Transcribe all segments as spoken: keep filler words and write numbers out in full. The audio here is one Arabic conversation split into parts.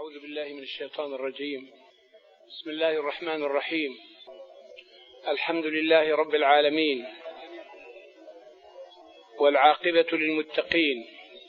أعوذ بالله من الشيطان الرجيم. بسم الله الرحمن الرحيم. الحمد لله رب العالمين، والعاقبة للمتقين،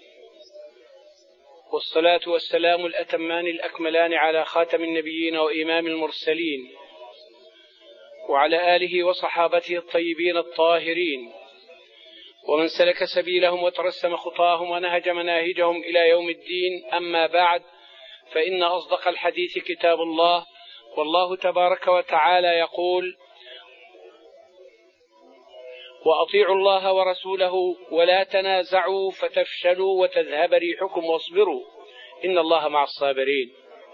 والصلاة والسلام الأتمان الأكملان على خاتم النبيين وإمام المرسلين، وعلى آله وصحابته الطيبين الطاهرين، ومن سلك سبيلهم وترسم خطاهم ونهج مناهجهم إلى يوم الدين. أما بعد، فإن أصدق الحديث كتاب الله، والله تبارك وتعالى يقول: وأطيعوا الله ورسوله ولا تنازعوا فتفشلوا وتذهب ريحكم واصبروا إن الله مع الصابرين.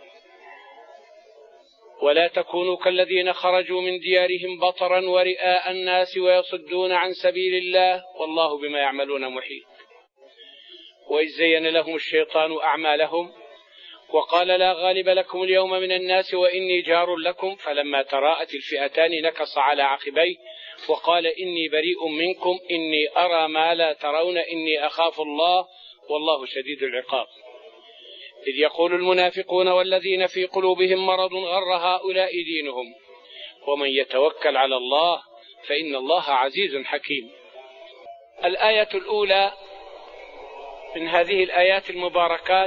ولا تكونوا كالذين خرجوا من ديارهم بطرا ورئاء الناس ويصدون عن سبيل الله والله بما يعملون محيط. وإذ زين لهم الشيطان أعمالهم وقال: لا غالب لكم اليوم من الناس وإني جار لكم، فلما تراءت الفئتان نكص على عقبيه وقال: إني بريء منكم إني أرى ما لا ترون إني أخاف الله والله شديد العقاب. إذ يقول المنافقون والذين في قلوبهم مرض غر هؤلاء دينهم ومن يتوكل على الله فإن الله عزيز حكيم. الآية الأولى من هذه الآيات المباركات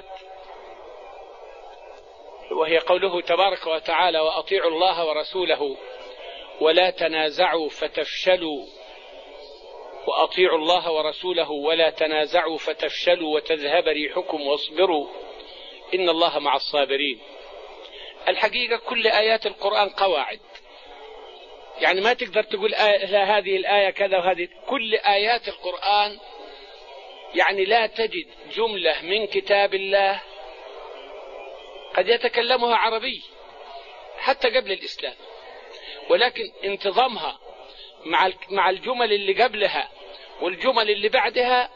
وهي قوله تبارك وتعالى: وأطيعوا الله ورسوله ولا تنازعوا فتفشلوا وأطيعوا الله ورسوله ولا تنازعوا فتفشلوا وتذهب ريحكم واصبروا إن الله مع الصابرين. الحقيقة كل آيات القرآن قواعد، يعني ما تقدر تقول آية هذه الآية كذا وهذه. كل آيات القرآن يعني لا تجد جملة من كتاب الله قد يتكلمها عربي حتى قبل الإسلام، ولكن انتظامها مع مع الجمل اللي قبلها والجمل اللي بعدها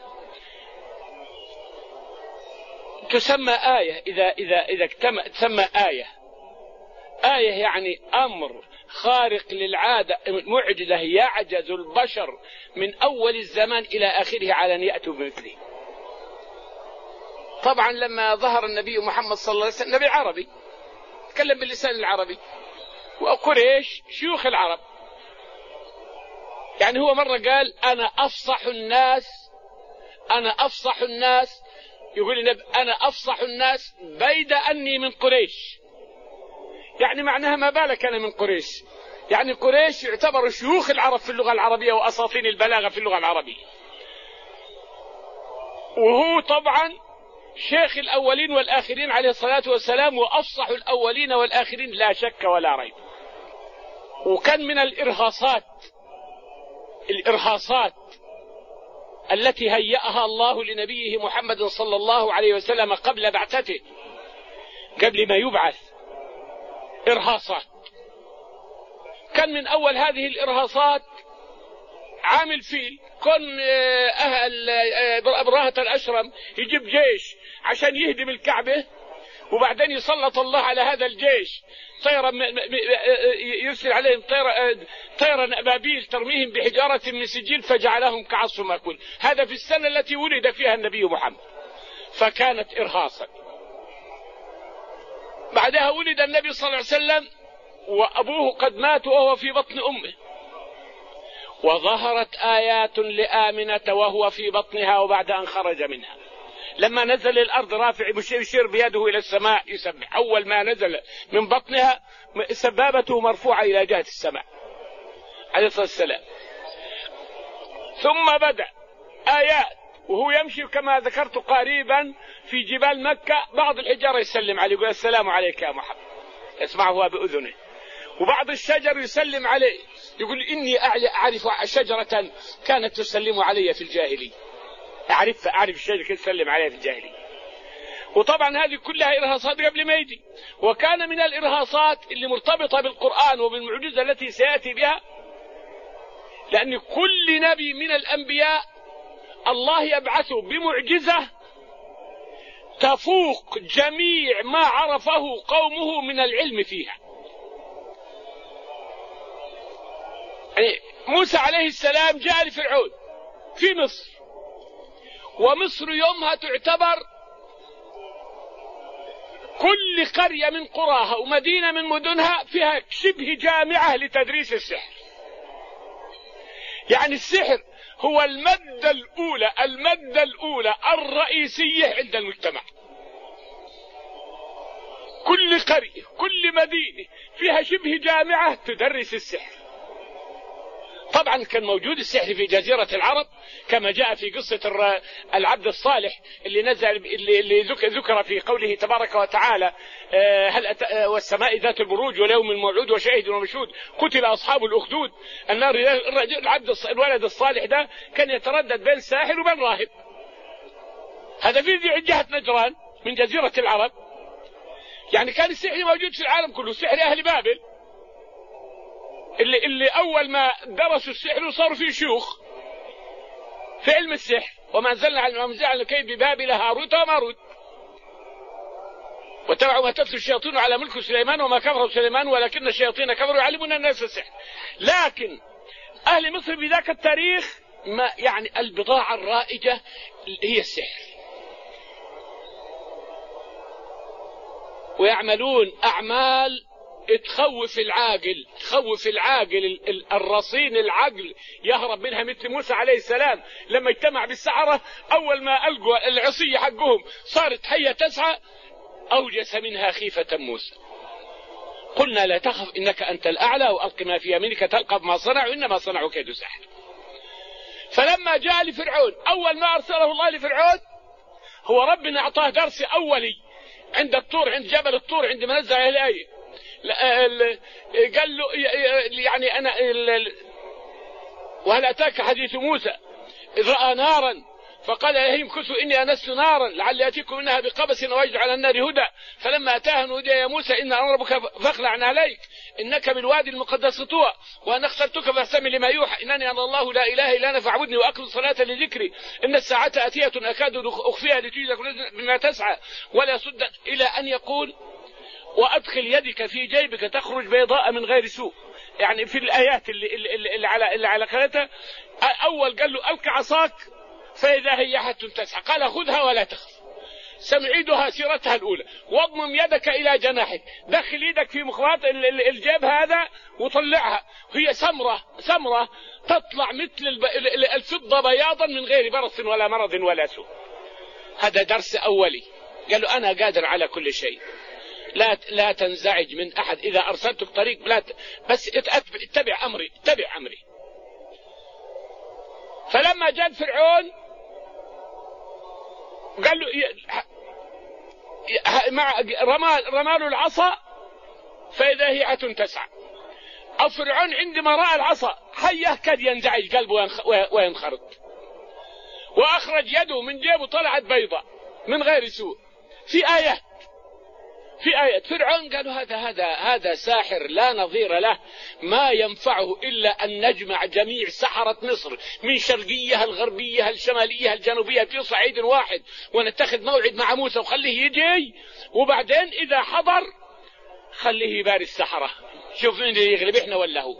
تسمى آية. إذا إذا إذا اجتمع تسمى آية. آية يعني أمر خارق للعادة، معجزة يعجز البشر من أول الزمان إلى آخره على أن يأتوا بمثله. طبعا لما ظهر النبي محمد صلى الله عليه وسلم نبي عربي تكلم باللسان العربي، وقريش شيوخ العرب، يعني هو مرة قال: أنا أفصح الناس أنا أفصح الناس يقول النبي: أنا أفصح الناس بيد أني من قريش. يعني معناها ما بالك أنا من قريش، يعني قريش يعتبروا شيوخ العرب في اللغة العربية وأساطين البلاغة في اللغة العربية، وهو طبعا شيخ الأولين والآخرين عليه الصلاة والسلام وأفصح الأولين والآخرين لا شك ولا ريب. وكان من الإرهاصات الإرهاصات التي هيأها الله لنبيه محمد صلى الله عليه وسلم قبل بعثته، قبل ما يبعث، إرهاصات. كان من أول هذه الإرهاصات عامل فيل، كن أهل أبرهة الأشرم يجيب جيش عشان يهدم الكعبة، وبعدين يسلط الله على هذا الجيش طيرا يرسل عليهم طيرا طيرا أبابيل ترميهم بحجارة من سجيل فجعلهم كعصف مأكول. هذا في السنة التي ولد فيها النبي محمد، فكانت إرهاصا. بعدها ولد النبي صلى الله عليه وسلم وأبوه قد مات وهو في بطن أمه، وظهرت آيات لآمنة وهو في بطنها وبعد أن خرج منها. لما نزل الأرض رافع يشير بيده إلى السماء يسبح، أول ما نزل من بطنها سبابته مرفوعة إلى جهة السماء عليه الصلاة والسلام. ثم بدأ آيات وهو يمشي كما ذكرت قريبا في جبال مكة، بعض الحجارة يسلم عليه يقول: السلام عليك يا محمد، يسمعه بأذنه. وبعض الشجر يسلم عليه يقول: إني أعرف شجرة كانت تسلم علي في الجاهلية، أعرف أعرف الشجرة كانت تسلم علي في الجاهلية. وطبعا هذه كلها إرهاصات قبل ما يجي. وكان من الإرهاصات اللي مرتبطة بالقرآن وبالمعجزة التي سيأتي بها، لأن كل نبي من الأنبياء الله يبعثه بمعجزة تفوق جميع ما عرفه قومه من العلم فيها. يعني موسى عليه السلام جاء لفرعون في مصر، ومصر يومها تعتبر كل قرية من قراها ومدينة من مدنها فيها شبه جامعة لتدريس السحر. يعني السحر هو المادة الأولى المادة الأولى الرئيسية عند المجتمع. كل قرية كل مدينة فيها شبه جامعة تدرس السحر. طبعا كان موجود السحر في جزيرة العرب كما جاء في قصة العبد الصالح اللي نزل اللي ذكر في قوله تبارك وتعالى هل والسماء ذات البروج واليوم الموعود وشاهد ومشهود قتل أصحاب الأخدود النار. العبد الولد الصالح ده كان يتردد بين ساحر وبين راهب. هذا في جهة نجران من جزيرة العرب. يعني كان السحر موجود في العالم كله. سحر أهل بابل اللي, اللي أول ما درسوا السحر وصاروا فيه شيوخ في علم السحر. وما أنزلنا على المنزل كيف ببابل هاروت وماروت واتبعوا ما تتلو الشياطين على ملك سليمان وما كفر سليمان ولكن الشياطين كفروا يعلمون الناس السحر. لكن أهل مصر في ذاك التاريخ ما يعني البضاعة الرائجة هي السحر، ويعملون أعمال تخوف العاقل تخوف العاقل الرصين العقل يهرب منها، مثل موسى عليه السلام لما اجتمع بالسحرة أول ما ألقوا العصية حقهم صارت حية تسعى أوجس منها خيفة موسى. قلنا لا تخف إنك أنت الأعلى وألق ما في يمينك تلقف ما صنعوا إنما صنعوا كيد سحر. فلما جاء لفرعون أول ما أرسله الله لفرعون هو ربنا أعطاه درس أولي عند الطور عند جبل الطور عندما نزل عليه الآية. قال له يعني أنا وهل أتاك حديث موسى إذ رأى نارا فقال لهم كثوا إني أنست نارا لعلي أتيكم منها بقبس وأجد على النار هدى فلما أتاها نودي يا موسى إن أنا ربك فاخلع عليك إنك بالوادي المقدس طوى وأنا اخترتك فاستمع لما يوحى إنني أنا الله لا إله إلا أنا فاعبدني وأقم الصلاة لذكري إن الساعة آتية أكاد أخفيها لتجزى بما تسعى ولا صد إلى أن يقول وأدخل يدك في جيبك تخرج بيضاء من غير سوء. يعني في الآيات اللي, اللي, اللي على اللي على قناتها أول قال له ألق عصاك فإذا هي حتى تسعى قال خذها ولا تخف سنعيدها سيرتها الأولى واضمم يدك إلى جناحك دخل يدك في مخراط الجيب هذا وطلعها وهي سمرة سمرة تطلع مثل الفضة بياضا من غير برص ولا مرض ولا سوء. هذا درس أولي. قالوا أنا قادر على كل شيء لا لا تنزعج من أحد إذا أرسلتك طريق لا ت... بس اتبع أمري اتبع أمري. فلما جاء فرعون قال له مع رمى رماله العصا فإذا هي حتى تسعى. أو فرعون عندما رأى العصا حية كاد ينزعج قلبه وينخرط وأخرج يده من جيبه طلعت بيضة من غير سوء. في آيات في آية فرعون قالوا هذا هذا هذا ساحر لا نظير له ما ينفعه إلا أن نجمع جميع سحرة مصر من شرقيها الغربية الشمالية الجنوبية في صعيد واحد ونتخذ موعد مع موسى وخليه يجي وبعدين إذا حضر خليه يباري السحرة شوف مين اللي يغلب إحنا ولا هو.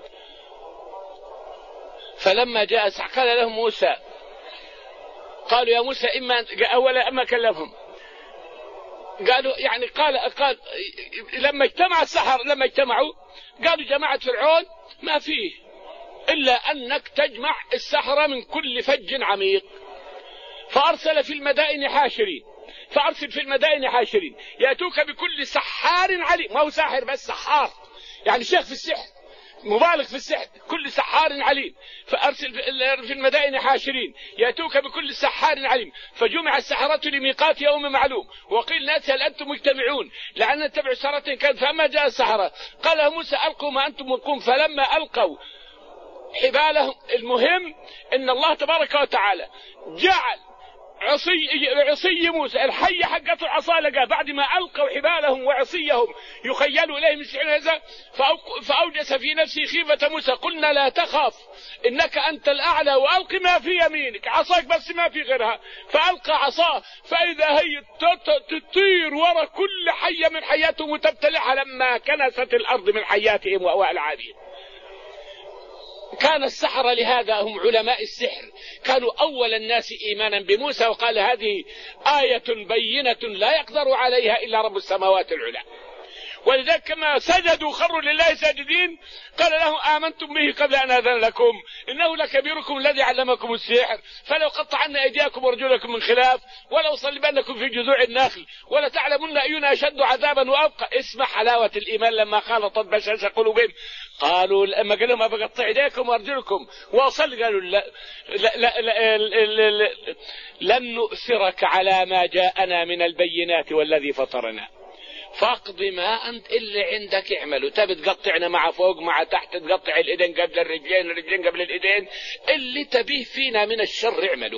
فلما جاء قال لهم موسى قالوا يا موسى إما أولا أما كلمهم قالوا يعني قال قال لما اجتمع السحر لما اجتمعوا قالوا جماعة فرعون ما فيه إلا أنك تجمع السحرة من كل فج عميق. فأرسل في المدائن حاشرين فأرسل في المدائن حاشرين يأتوك بكل سحار عليم. ما هو ساحر بس سحار يعني شيخ في السحر مبالغ في السحر كل سحار عليم. فأرسل في المدائن حاشرين يأتوك بكل سحار عليم. فجمع السحرة لميقات يوم معلوم وقيل ناس هل أنتم مجتمعون لعلنا نتبع السحرة كان. فأما جاء السحرة قال موسى ألقوا ما أنتم ملقون فلما ألقوا حبالهم. المهم أن الله تبارك وتعالى جعل عصي عصي موسى الحية حقته العصا لقى بعد ما ألقوا حبالهم وعصيهم يخيلوا إليه من سحر هذا فأوجس في نفسه خيفة موسى قلنا لا تخاف إنك أنت الأعلى وألق ما في يمينك عصاك بس ما في غيرها. فألقى عصاه فإذا هي تطير وراء كل حية من حياتهم وتبتلعها لما كنست الأرض من حياتهم وألعابهم. كان السحرة لهذا هم علماء السحر، كانوا أول الناس إيمانا بموسى، وقال هذه آية بينة لا يقدر عليها إلا رب السماوات العلى. ولذلك كما سجدوا خروا لله ساجدين قال لهم آمنتم به قبل أن أذن لكم إنه لكبيركم الذي علمكم السحر فلو قطعن أيديكم ورجلكم من خلاف ولو صلبنكم في جذوع النخل ولتعلمن أينا أشد عذابا وأبقى. اسمع حلاوة الإيمان لما خالطت بشاش قلوبهم. قالوا لما قال لهم أبقطع أيديكم وأرجلكم وأصل قالوا لا لا لا لا لا لا لن نؤثرك على ما جاءنا من البينات والذي فطرنا فاقض ما أنت اللي عندك اعمله. تبي تقطعنا مع فوق مع تحت، تقطع الإيدين قبل الرجلين الرجلين قبل الإيدين، اللي تبيه فينا من الشر اعمله.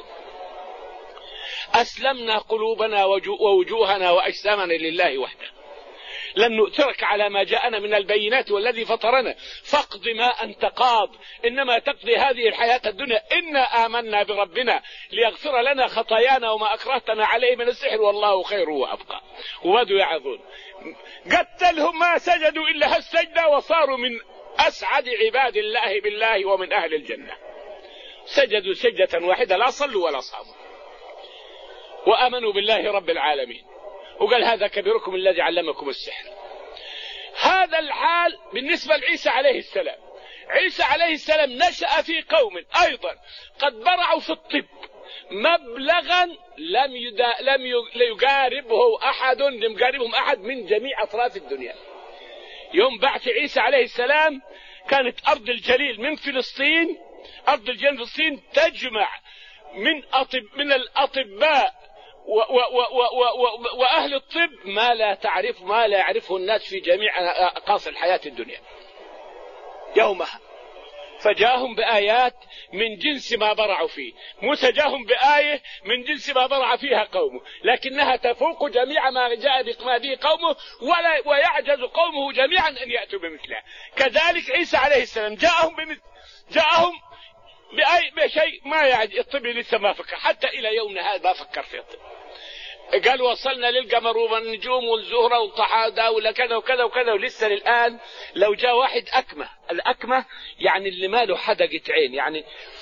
أسلمنا قلوبنا ووجوهنا وأجسامنا لله وحده لن نؤثرك على ما جاءنا من البينات والذي فطرنا فاقض ما أنت قاض إنما تقضي هذه الحياة الدنيا إنا آمنا بربنا ليغفر لنا خطايانا وما أكرهتنا عليه من السحر والله خير وأبقى. وبدوا يعظون قتلهم ما سجدوا إلا هالسجدة وصاروا من أسعد عباد الله بالله ومن أهل الجنة. سجدوا سجدة واحدة لا صلوا ولا صاموا وآمنوا بالله رب العالمين. وقال هذا كبيركم الذي علمكم السحر. هذا الحال بالنسبة لعيسى عليه السلام. عيسى عليه السلام نشأ في قوم أيضا قد برعوا في الطب مبلغا لم يدا لم يقاربه أحد لم يقاربهم أحد من جميع أطراف الدنيا. يوم بعث عيسى عليه السلام كانت أرض الجليل من فلسطين أرض الجليل من فلسطين تجمع من أطب من الأطباء و و و و و وأهل الطب ما لا تعرف ما لا يعرفه الناس في جميع أقاصي الحياة الدنيا يومها. فجاءهم بآيات من جنس ما برعوا فيه. موسى جاءهم بآية من جنس ما برع فيها قومه لكنها تفوق جميع ما جاء به قومه ولا ويعجز قومه جميعا أن يأتوا بمثلها. كذلك عيسى عليه السلام جاءهم بمثل جاءهم بأي بشيء ما يعني الطب لسه ما فكر حتى إلى يومنا هذا ما فكر في الطب. قال وصلنا للقمر والنجوم والزهرة والطحادة ولا كذا وكذا وكذا ولسه الآن لو جاء واحد أكمة. الأكمة يعني اللي ما له حدقة عين يعني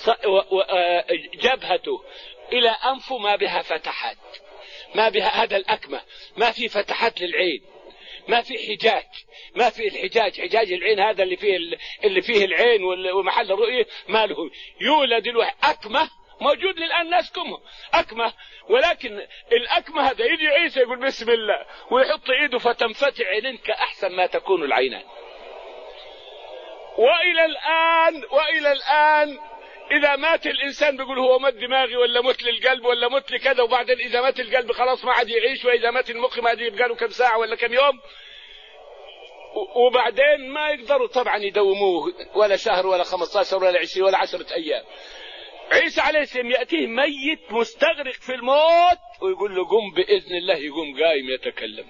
جبهته إلى أنفه ما بها فتحات ما بها هذا الأكمة ما في فتحات للعين ما في حجاج ما في الحجاج حجاج العين هذا اللي فيه اللي فيه العين ومحل الرؤية ما له. يولد الواحد أكمة موجود للآن ناس كمه أكمة ولكن الأكمة هذا يجي عيسى يقول بسم الله ويحط إيده فتنفتح عينين كأحسن ما تكون العينان. وإلى الآن وإلى الآن إذا مات الإنسان بيقول هو مات دماغي ولا مت للقلب ولا مت لكذا وبعدين إذا مات القلب خلاص ما عاد يعيش وإذا مات المخ ما عاد يبقى له كم ساعة ولا كم يوم وبعدين ما يقدروا طبعا يدوموه ولا شهر ولا خمسة عشر ولا عشرين ولا عشرة أيام. عيسى عليه السلام يأتيه ميت مستغرق في الموت ويقول له قم بإذن الله يقوم قايم يتكلم.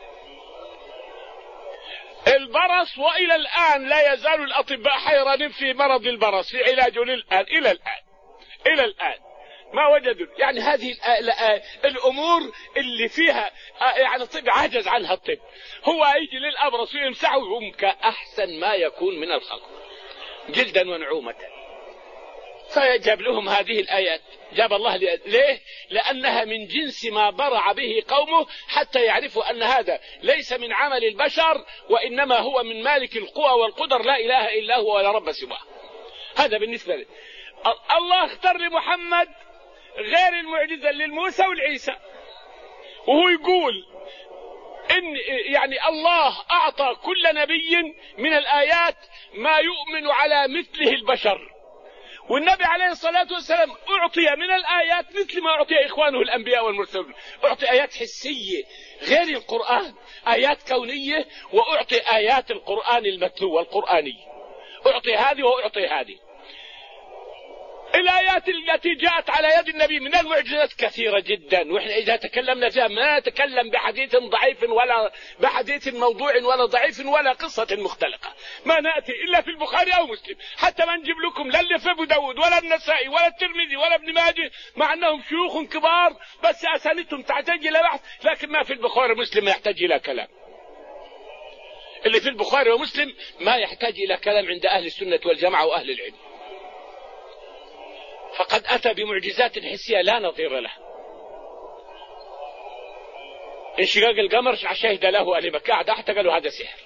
البرص وإلى الآن لا يزال الأطباء حيرانين في مرض البرص في علاجه للآن إلى الآن إلى الآن ما وجدوا يعني هذه الأمور اللي فيها يعني الطب عجز عنها الطب. هو يجي للأبرص ويمسحه ويقوم كأحسن ما يكون من الخلق جلدا ونعومة. فجاب لهم هذه الآيات جاب الله ليه؟ لأنها من جنس ما برع به قومه حتى يعرفوا أن هذا ليس من عمل البشر وإنما هو من مالك القوى والقدر لا إله إلا هو ولا رب سواه. هذا بالنسبة لي. الله اختار لمحمد غير المعجزة للموسى والعيسى وهو يقول إن يعني الله أعطى كل نبي من الآيات ما يؤمن على مثله البشر والنبي عليه الصلاة والسلام أعطي من الآيات مثل ما أعطي إخوانه الأنبياء والمرسلون. أعطي آيات حسية غير القرآن آيات كونية وأعطي آيات القرآن المتلو والقرآني أعطي هذه وأعطي هذه. الآيات التي جاءت على يد النبي من المعجزات كثيرة جدا وإحنا إذا تكلمنا فيها ما نتكلم بحديث ضعيف ولا بحديث موضوع ولا ضعيف ولا قصة مختلقة ما نأتي إلا في البخاري أو مسلم حتى ما نجيب لكم لا اللي في أبو داود ولا النسائي ولا الترمذي ولا ابن ماجه مع أنهم شيوخ كبار بس أسانيدهم تحتاج إلى بحث لكن ما في البخاري ومسلم ما يحتاج إلى كلام. اللي في البخاري ومسلم ما يحتاج إلى كلام عند أهل السنة والجماعة وأهل العلم فقد أتى بمعجزات حسية لا نظير له. انشقاق القمر شهد له أهل مكة حتى قالوا هذا سحر.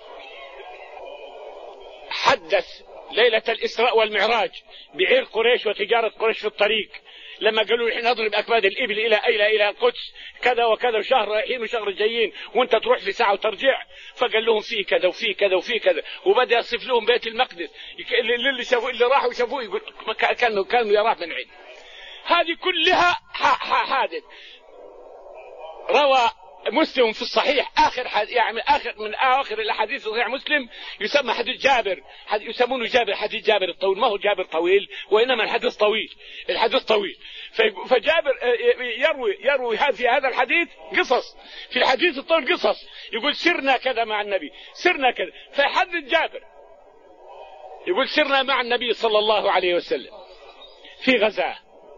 حدث ليلة الإسراء والمعراج بعير قريش وتجارة قريش في الطريق، لما قالوا الحين اضرب أكباد الإبل إلى إلى إلى القدس كذا وكذا وشهر رايحين وشهر جايين وأنت تروح في ساعة وترجع، فقال لهم فيه كذا وفيه كذا وفيه كذا، وبدأ يصف لهم بيت المقدس اللي شافوا اللي راحوا وشافوه يقول كانوا كانوا يراه من عين. هذه كلها حادث. روى مسلم في الصحيح آخر حد يعني آخر من آخر الأحاديث صحيح مسلم يسمى حديث جابر، يسمونه جابر حديث جابر الطويل، ما هو جابر طويل وإنما الحديث طويل، الحديث طويل. فجابر يروي يروي في هذا الحديث قصص، في الحديث الطويل قصص، يقول سرنا كذا مع النبي سرنا كذا، فيحدث جابر يقول سرنا مع النبي صلى الله عليه وسلم في غزاه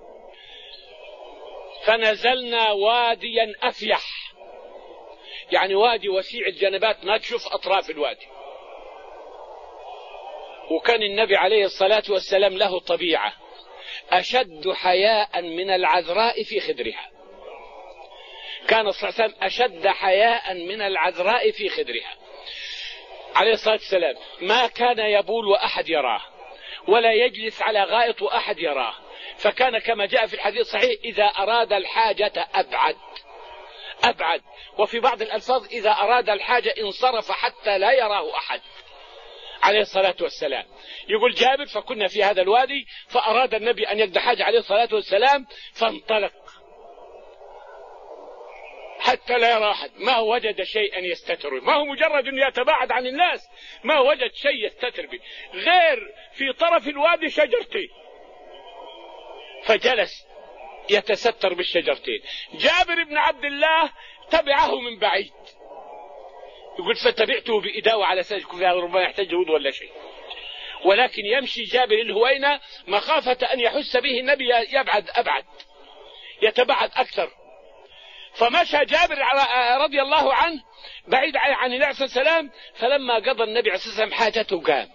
فنزلنا واديا أفيح، يعني وادي وسيع الجنبات ما تشوف أطراف الوادي. وكان النبي عليه الصلاة والسلام له طبيعة أشد حياء من العذراء في خدرها، كان صلى الله عليه وسلم أشد حياء من العذراء في خدرها عليه الصلاة والسلام، ما كان يبول وأحد يراه ولا يجلس على غائط وأحد يراه، فكان كما جاء في الحديث الصحيح إذا أراد الحاجة أبعد أبعد، وفي بعض الألفاظ إذا أراد الحاجة انصرف حتى لا يراه أحد عليه الصلاة والسلام. يقول جابر فكنا في هذا الوادي فأراد النبي أن يقضي حاجة عليه الصلاة والسلام فانطلق حتى لا يرى أحد، ما وجد شيئا يستتر، ما هو مجرد أن يتباعد عن الناس، ما وجد شيء يستتر به غير في طرف الوادي شجرتين، فجلس يتستر بالشجرتين. جابر بن عبد الله تبعه من بعيد، يقول فتبعته بإداوة على أساس فيها ربما يحتاج وضوء ولا شيء، ولكن يمشي جابر الهوينة مخافة أن يحس به النبي يبعد أبعد يتبعد أكثر، فمشى جابر رضي الله عنه بعيد عن النبي صلى الله عليه وسلم، فلما قضى النبي عليه الصلاة والسلام حاجته قام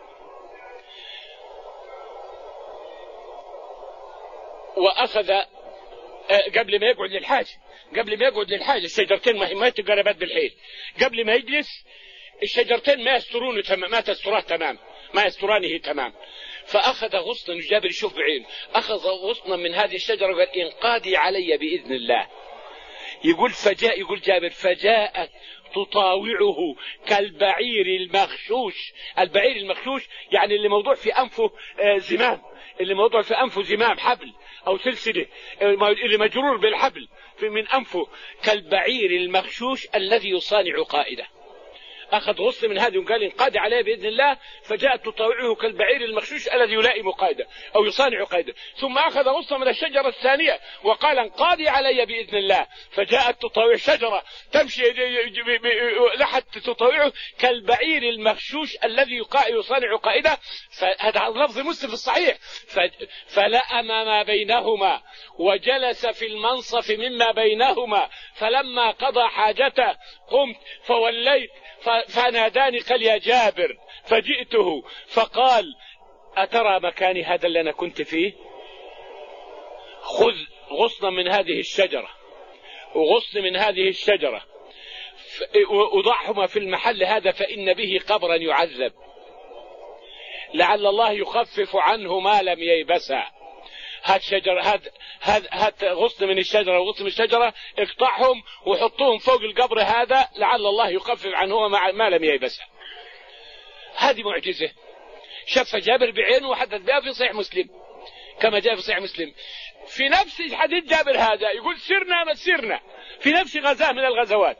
وأخذ قبل ما يقعد للحاجة قبل ما يقعد للحاجة الشجرتين ما تقربت بالحيل، قبل ما يجلس الشجرتين ما يسترونه تمام، ما تستراه تمام، ما يسترانه تمام، فأخذ غصنا، جابر يشوف بعينه، أخذ غصنا من هذه الشجرة وقال انقادي علي بإذن الله. يقول فجاء يقول جابر فجاءت تطاوعه كالبعير المغشوش، البعير المغشوش يعني اللي موضوع في أنفه زمام، اللي موضوع في أنفه زمام حبل أو سلسلة، اللي مجرور بالحبل من أنفه، كالبعير المغشوش الذي يصانع قائده. أخذ غصن من هذه وقال انقاد عليه بإذن الله، فجاءت تطاوعه كالبعير المغشوش الذي يلائم قائده أو يصانع قائده، ثم أخذ غصن من الشجرة الثانية وقال انقادي علي بإذن الله، فجاءت تطاوع شجرة تمشي لحتى تطاوعه كالبعير المغشوش الذي يصانع قائده. فهذا لفظ مسلم في الصحيح. فلأم ما بينهما وجلس في المنصف مما بينهما، فلما قضى حاجته قمت فوليت فناداني قال يا جابر، فجئته فقال أترى مكاني هذا اللي أنا كنت فيه؟ خذ غصنا من هذه الشجرة وغصن من هذه الشجرة وضعهما في المحل هذا فإن به قبرا يعذب، لعل الله يخفف عنه ما لم ييبسا. هات شجر هات هات هات غصن من الشجرة وغصن من الشجرة اقطعهم وحطوهم فوق القبر هذا لعل الله يخفف عنهما ما لم ييبسا. هذه معجزة شاف جابر بعينه وحدث بها في صحيح مسلم كما جاء في صحيح مسلم. في نفس حديث جابر هذا يقول سرنا ما سرنا في نفس غزاة من الغزوات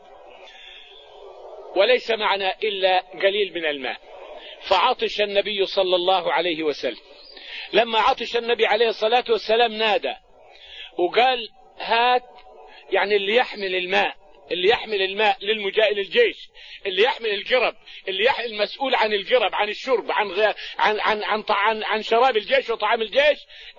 وليس معنا إلا قليل من الماء، فعطش النبي صلى الله عليه وسلم. لما عطش النبي عليه الصلاة والسلام نادى وقال هات، يعني اللي يحمل الماء اللي يحمل الماء للمجاهد للجيش، اللي يحمل القرب، اللي يحمل المسؤول عن القرب عن الشرب عن غ... عن عن عن, عن, عن شراب الجيش وطعام الجيش،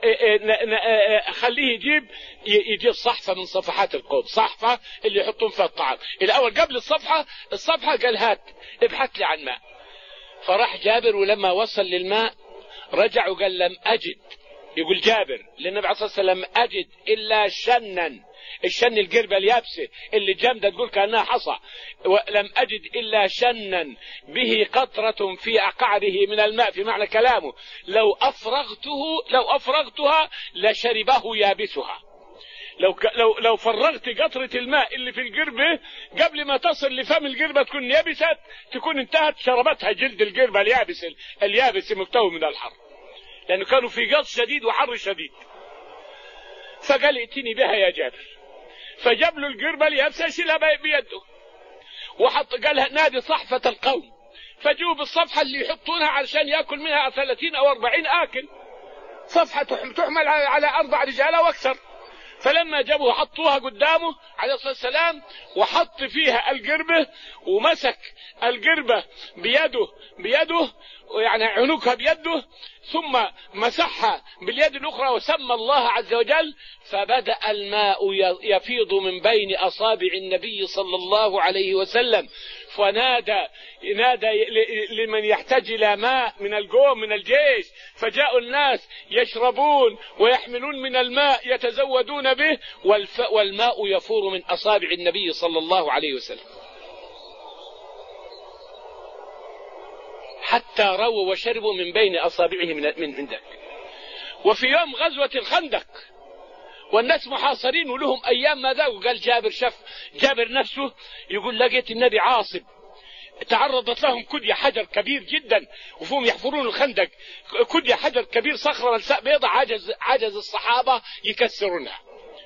خليه يجيب يجيب صحفة من صفحات القوم، صحفة اللي يحطون فيها الطعام. الأول قبل الصفحة الصفحة قال هات ابحث لي عن ماء، فراح جابر ولما وصل للماء رجع وقال لم أجد يقول جابر للنبي عليه الصلاة والسلام أجد إلا شنا، الشن القربة اليابسة اللي جامدة تقول كأنها حصى، ولم أجد إلا شنا به قطرة في أقعره من الماء، في معنى كلامه لو أفرغته لو أفرغتها لشربه يابسها. لو لو لو فرغت قطرة الماء اللي في القربة قبل ما تصل لفم القربة تكون يبست، تكون انتهت شربتها جلد القربة اليابس اليابس مكتوي من الحر، لأنه كانوا في قص شديد وحر شديد. فقال ائتني بها يا جابر، فجاب له القربة اليابسة شيلها بيده وحط، قالها نادي صحفة القوم، فجوا بالصفحة اللي يحطونها علشان يأكل منها ثلاثين أو أربعين آكل، صفحة تحمل على أربع رجال وأكثر. فلما جابوا حطوها قدامه عليه الصلاة والسلام وحط فيها القربة ومسك القربة بيده بيده يعني عنقها بيده، ثم مسحها باليد الأخرى وسمى الله عز وجل، فبدأ الماء يفيض من بين أصابع النبي صلى الله عليه وسلم، فنادى نادى لمن يحتاج إلى ماء من القوم من الجيش، فجاءوا الناس يشربون ويحملون من الماء يتزودون به، والماء يفور من أصابع النبي صلى الله عليه وسلم حتى رووا وشربوا من بين أصابعه من من ذلك. وفي يوم غزوة الخندق والناس محاصرين ولهم أيام ما ذاقوا، قال جابر شف جابر نفسه يقول لقيت النبي عاصب، تعرضت لهم كدية حجر كبير جدا وفهم يحفرون الخندق، كدية حجر كبير صخرة ملساء بيضة، عجز عجز الصحابة يكسرونها،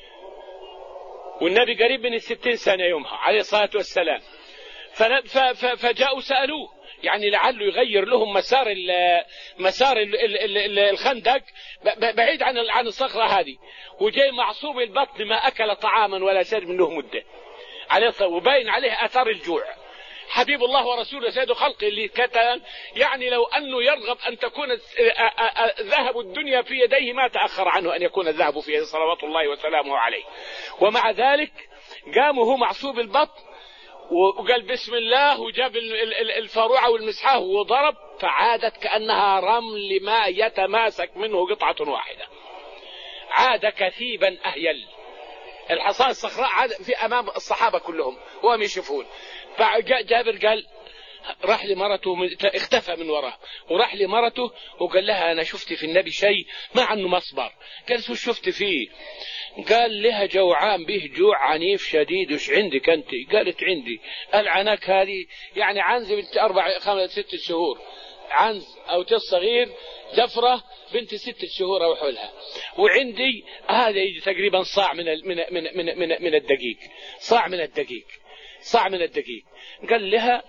والنبي قريب من الستين سنة يومها عليه الصلاة والسلام. فجاءوا سألوه يعني لعله يغير لهم مسار ال مسار ال ال ال الخندق بعيد عن عن الصخرة هذه، وجاي معصوب البطن ما أكل طعاما ولا شرب منه مدة عليه الصلاة، وباين عليه أثر الجوع. حبيب الله ورسوله سيد خلقه اللي كتل يعني لو أنه يرغب أن تكون ذهب الدنيا في يديه ما تأخر عنه أن يكون الذهب في يده صلوات الله وسلامه عليه، ومع ذلك قام وهو معصوب البطن وقال بسم الله وجاب الفاروعة والمسحاه وضرب، فعادت كأنها رمل ما يتماسك منه قطعة واحدة، عاد كثيبا أهيل. الحصان الصخراء عاد في أمام الصحابة كلهم وهم يشوفون. فجاء جابر قال راح لمرته اختفى من وراه وراح لمرته وقال لها أنا شفت في النبي شيء ما عنه مصبر. قالت وش شفت فيه؟ قال لها جوعان به جوع عنيف شديد، وش عندك أنت؟ قالت عندي العناك هذه يعني عنز بنت أربع خمس ست شهور، عنز أو تل صغير جفرة بنت ست شهور أو حولها، وعندي هذا يجي تقريبا صاع من من من من من, من الدقيق، صاع من الدقيق صاع من الدقيق. قال لها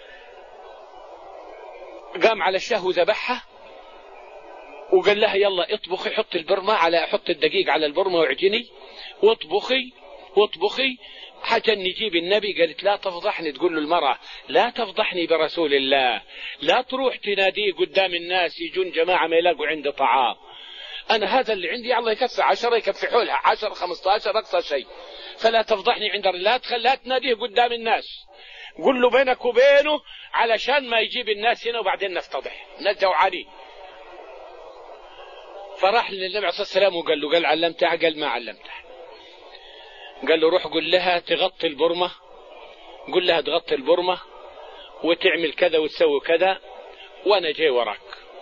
قام على الشاه وذبحها وقال لها يلا اطبخي، حط البرمة على حط الدقيق على البرمة واعجني واطبخي واطبخي حتى نجيب النبي. قالت لا تفضحني، تقول له المرأة لا تفضحني برسول الله، لا تروح تناديه قدام الناس يجون جماعة ما يلاقوا عنده طعام، أنا هذا اللي عندي الله يكفي عشرة يكفي حولها عشر خمسة عشر أقصى شيء، فلا تفضحني عند لا تخل لا تناديه قدام الناس، قل له بينك وبينه علشان ما يجيب الناس هنا وبعدين نفتضح الناس جوعانين. فراح للنبي عليه الصلاة والسلام وقال له قال علمتها؟ قال ما علمتها. قال له روح قل لها تغطي البرمة، قل لها تغطي البرمة وتعمل كذا وتسوي كذا وانا جاي وراك.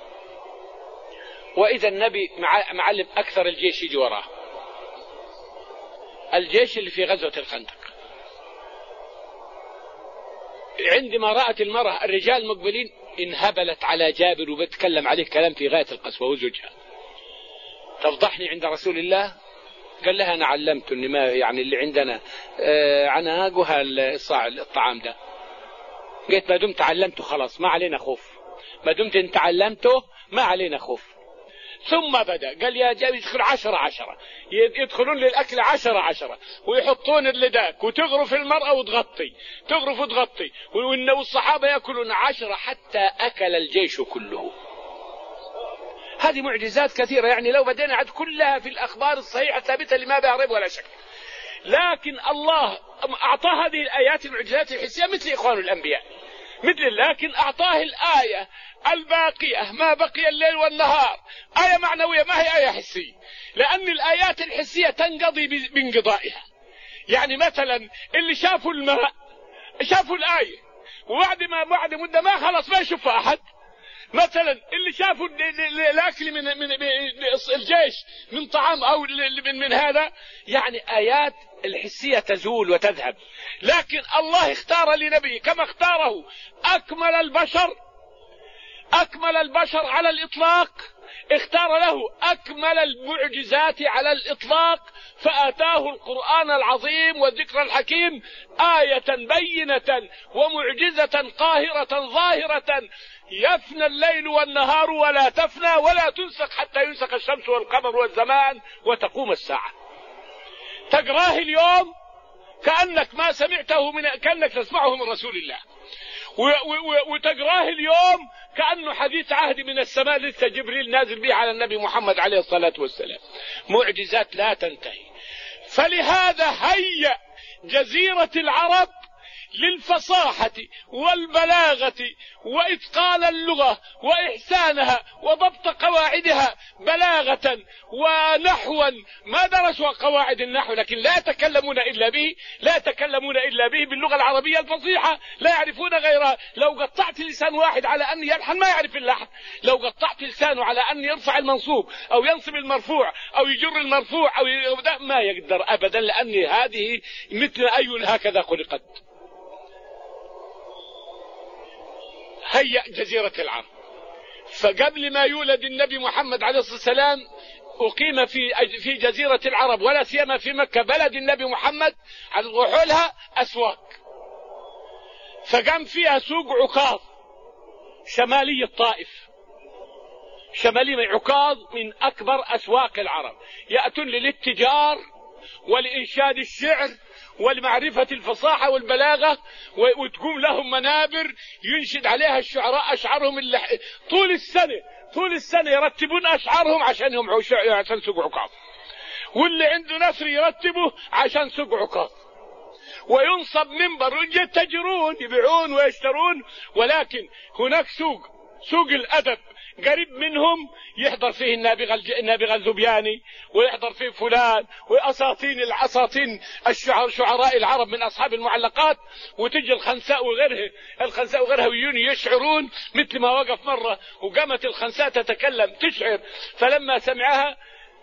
واذا النبي معلم اكثر الجيش يجي وراه، الجيش اللي في غزوة الخندق. عندما رأت المرأة الرجال مقبلين انهبلت على جابر وبتكلم عليه كلام في غاية القسوة وزوجها، تفضحني عند رسول الله؟ قال لها أنا علمت إن ما يعني اللي عندنا آه عناق وهالصاع الطعام ده. قلت ما دمت علمته خلاص ما علينا خوف، ما دمت انت علمته ما علينا خوف. ثم بدأ قال يا جابر يدخل عشرة عشرة، يدخلون للأكل عشرة عشرة ويحطون اللداك وتغرف المرأة وتغطي تغرف وتغطي، والصحابة يأكلون عشرة حتى أكل الجيش كله. هذه معجزات كثيرة يعني لو بدينا عد كلها في الأخبار الصحيحة الثابتة لما بها ريب ولا شك، لكن الله أعطى هذه الآيات المعجزات الحسية مثل إخوان الأنبياء مثل، لكن أعطاه الآية الباقية ما بقي الليل والنهار آية معنوية ما هي آية حسية، لأن الآيات الحسية تنقضي بانقضائها. يعني مثلا اللي شافوا الماء شافوا الآية، وبعد ما بعد مدة ما خلص ما يشوفها أحد. مثلا اللي شافوا الأكل من من الجيش من طعام أو من من هذا، يعني آيات الحسية تزول وتذهب. لكن الله اختار لنبيه كما اختاره أكمل البشر أكمل البشر على الإطلاق، اختار له أكمل المعجزات على الإطلاق، فآتاه القرآن العظيم والذكر الحكيم آية بينة ومعجزة قاهرة ظاهرة يفنى الليل والنهار ولا تفنى ولا تنسخ حتى ينسخ الشمس والقمر والزمان وتقوم الساعة. تقراه اليوم كأنك ما سمعته من كأنك تسمعه من رسول الله، وتقراه اليوم كأنه حديث عهد من السماء لسه جبريل نازل به على النبي محمد عليه الصلاة والسلام. معجزات لا تنتهي. فلهذا هيأ جزيرة العرب للفصاحة والبلاغة وإتقان اللغة وإحسانها وضبط قواعدها بلاغة ونحوا. ما درسوا قواعد النحو لكن لا يتكلمون إلا به، لا يتكلمون إلا به باللغة العربية الفصيحة، لا يعرفون غيرها. لو قطعت لسان واحد على أن يلحن ما يعرف اللحن، لو قطعت لسانه على أن يرفع المنصوب أو ينصب المرفوع أو يجر المرفوع أو يبدأ ما يقدر أبدا، لأن هذه مثل أي هكذا خلقت. هيأ جزيرة العرب. فقبل ما يولد النبي محمد عليه الصلاة والسلام أقيم في في جزيرة العرب ولا سيما في مكة بلد النبي محمد على وحولها أسواق. فقام فيها سوق عكاظ شمالي الطائف، شمالي عكاظ من أكبر أسواق العرب، يأتون للاتجار ولإنشاد الشعر ولمعرفة الفصاحة والبلاغة، وتقوم لهم منابر ينشد عليها الشعراء أشعارهم اللي طول السنة طول السنة يرتبون أشعارهم عشان يوم عشان سوق عكاظ، واللي عنده نثر يرتبه عشان سوق عكاظ، وينصب منبر يتجرون يبيعون ويشترون. ولكن هناك سوق سوق الأدب قريب منهم يحضر فيه النابغة النابغة الذبياني، ويحضر فيه فلان وأساطين الأساطين الشعر شعراء العرب من أصحاب المعلقات، وتجي الخنساء وغيرها الخنساء وغيرها ويجون يشعرون مثل ما وقف مرة وقامت الخنساء تتكلم تشعر، فلما سمعها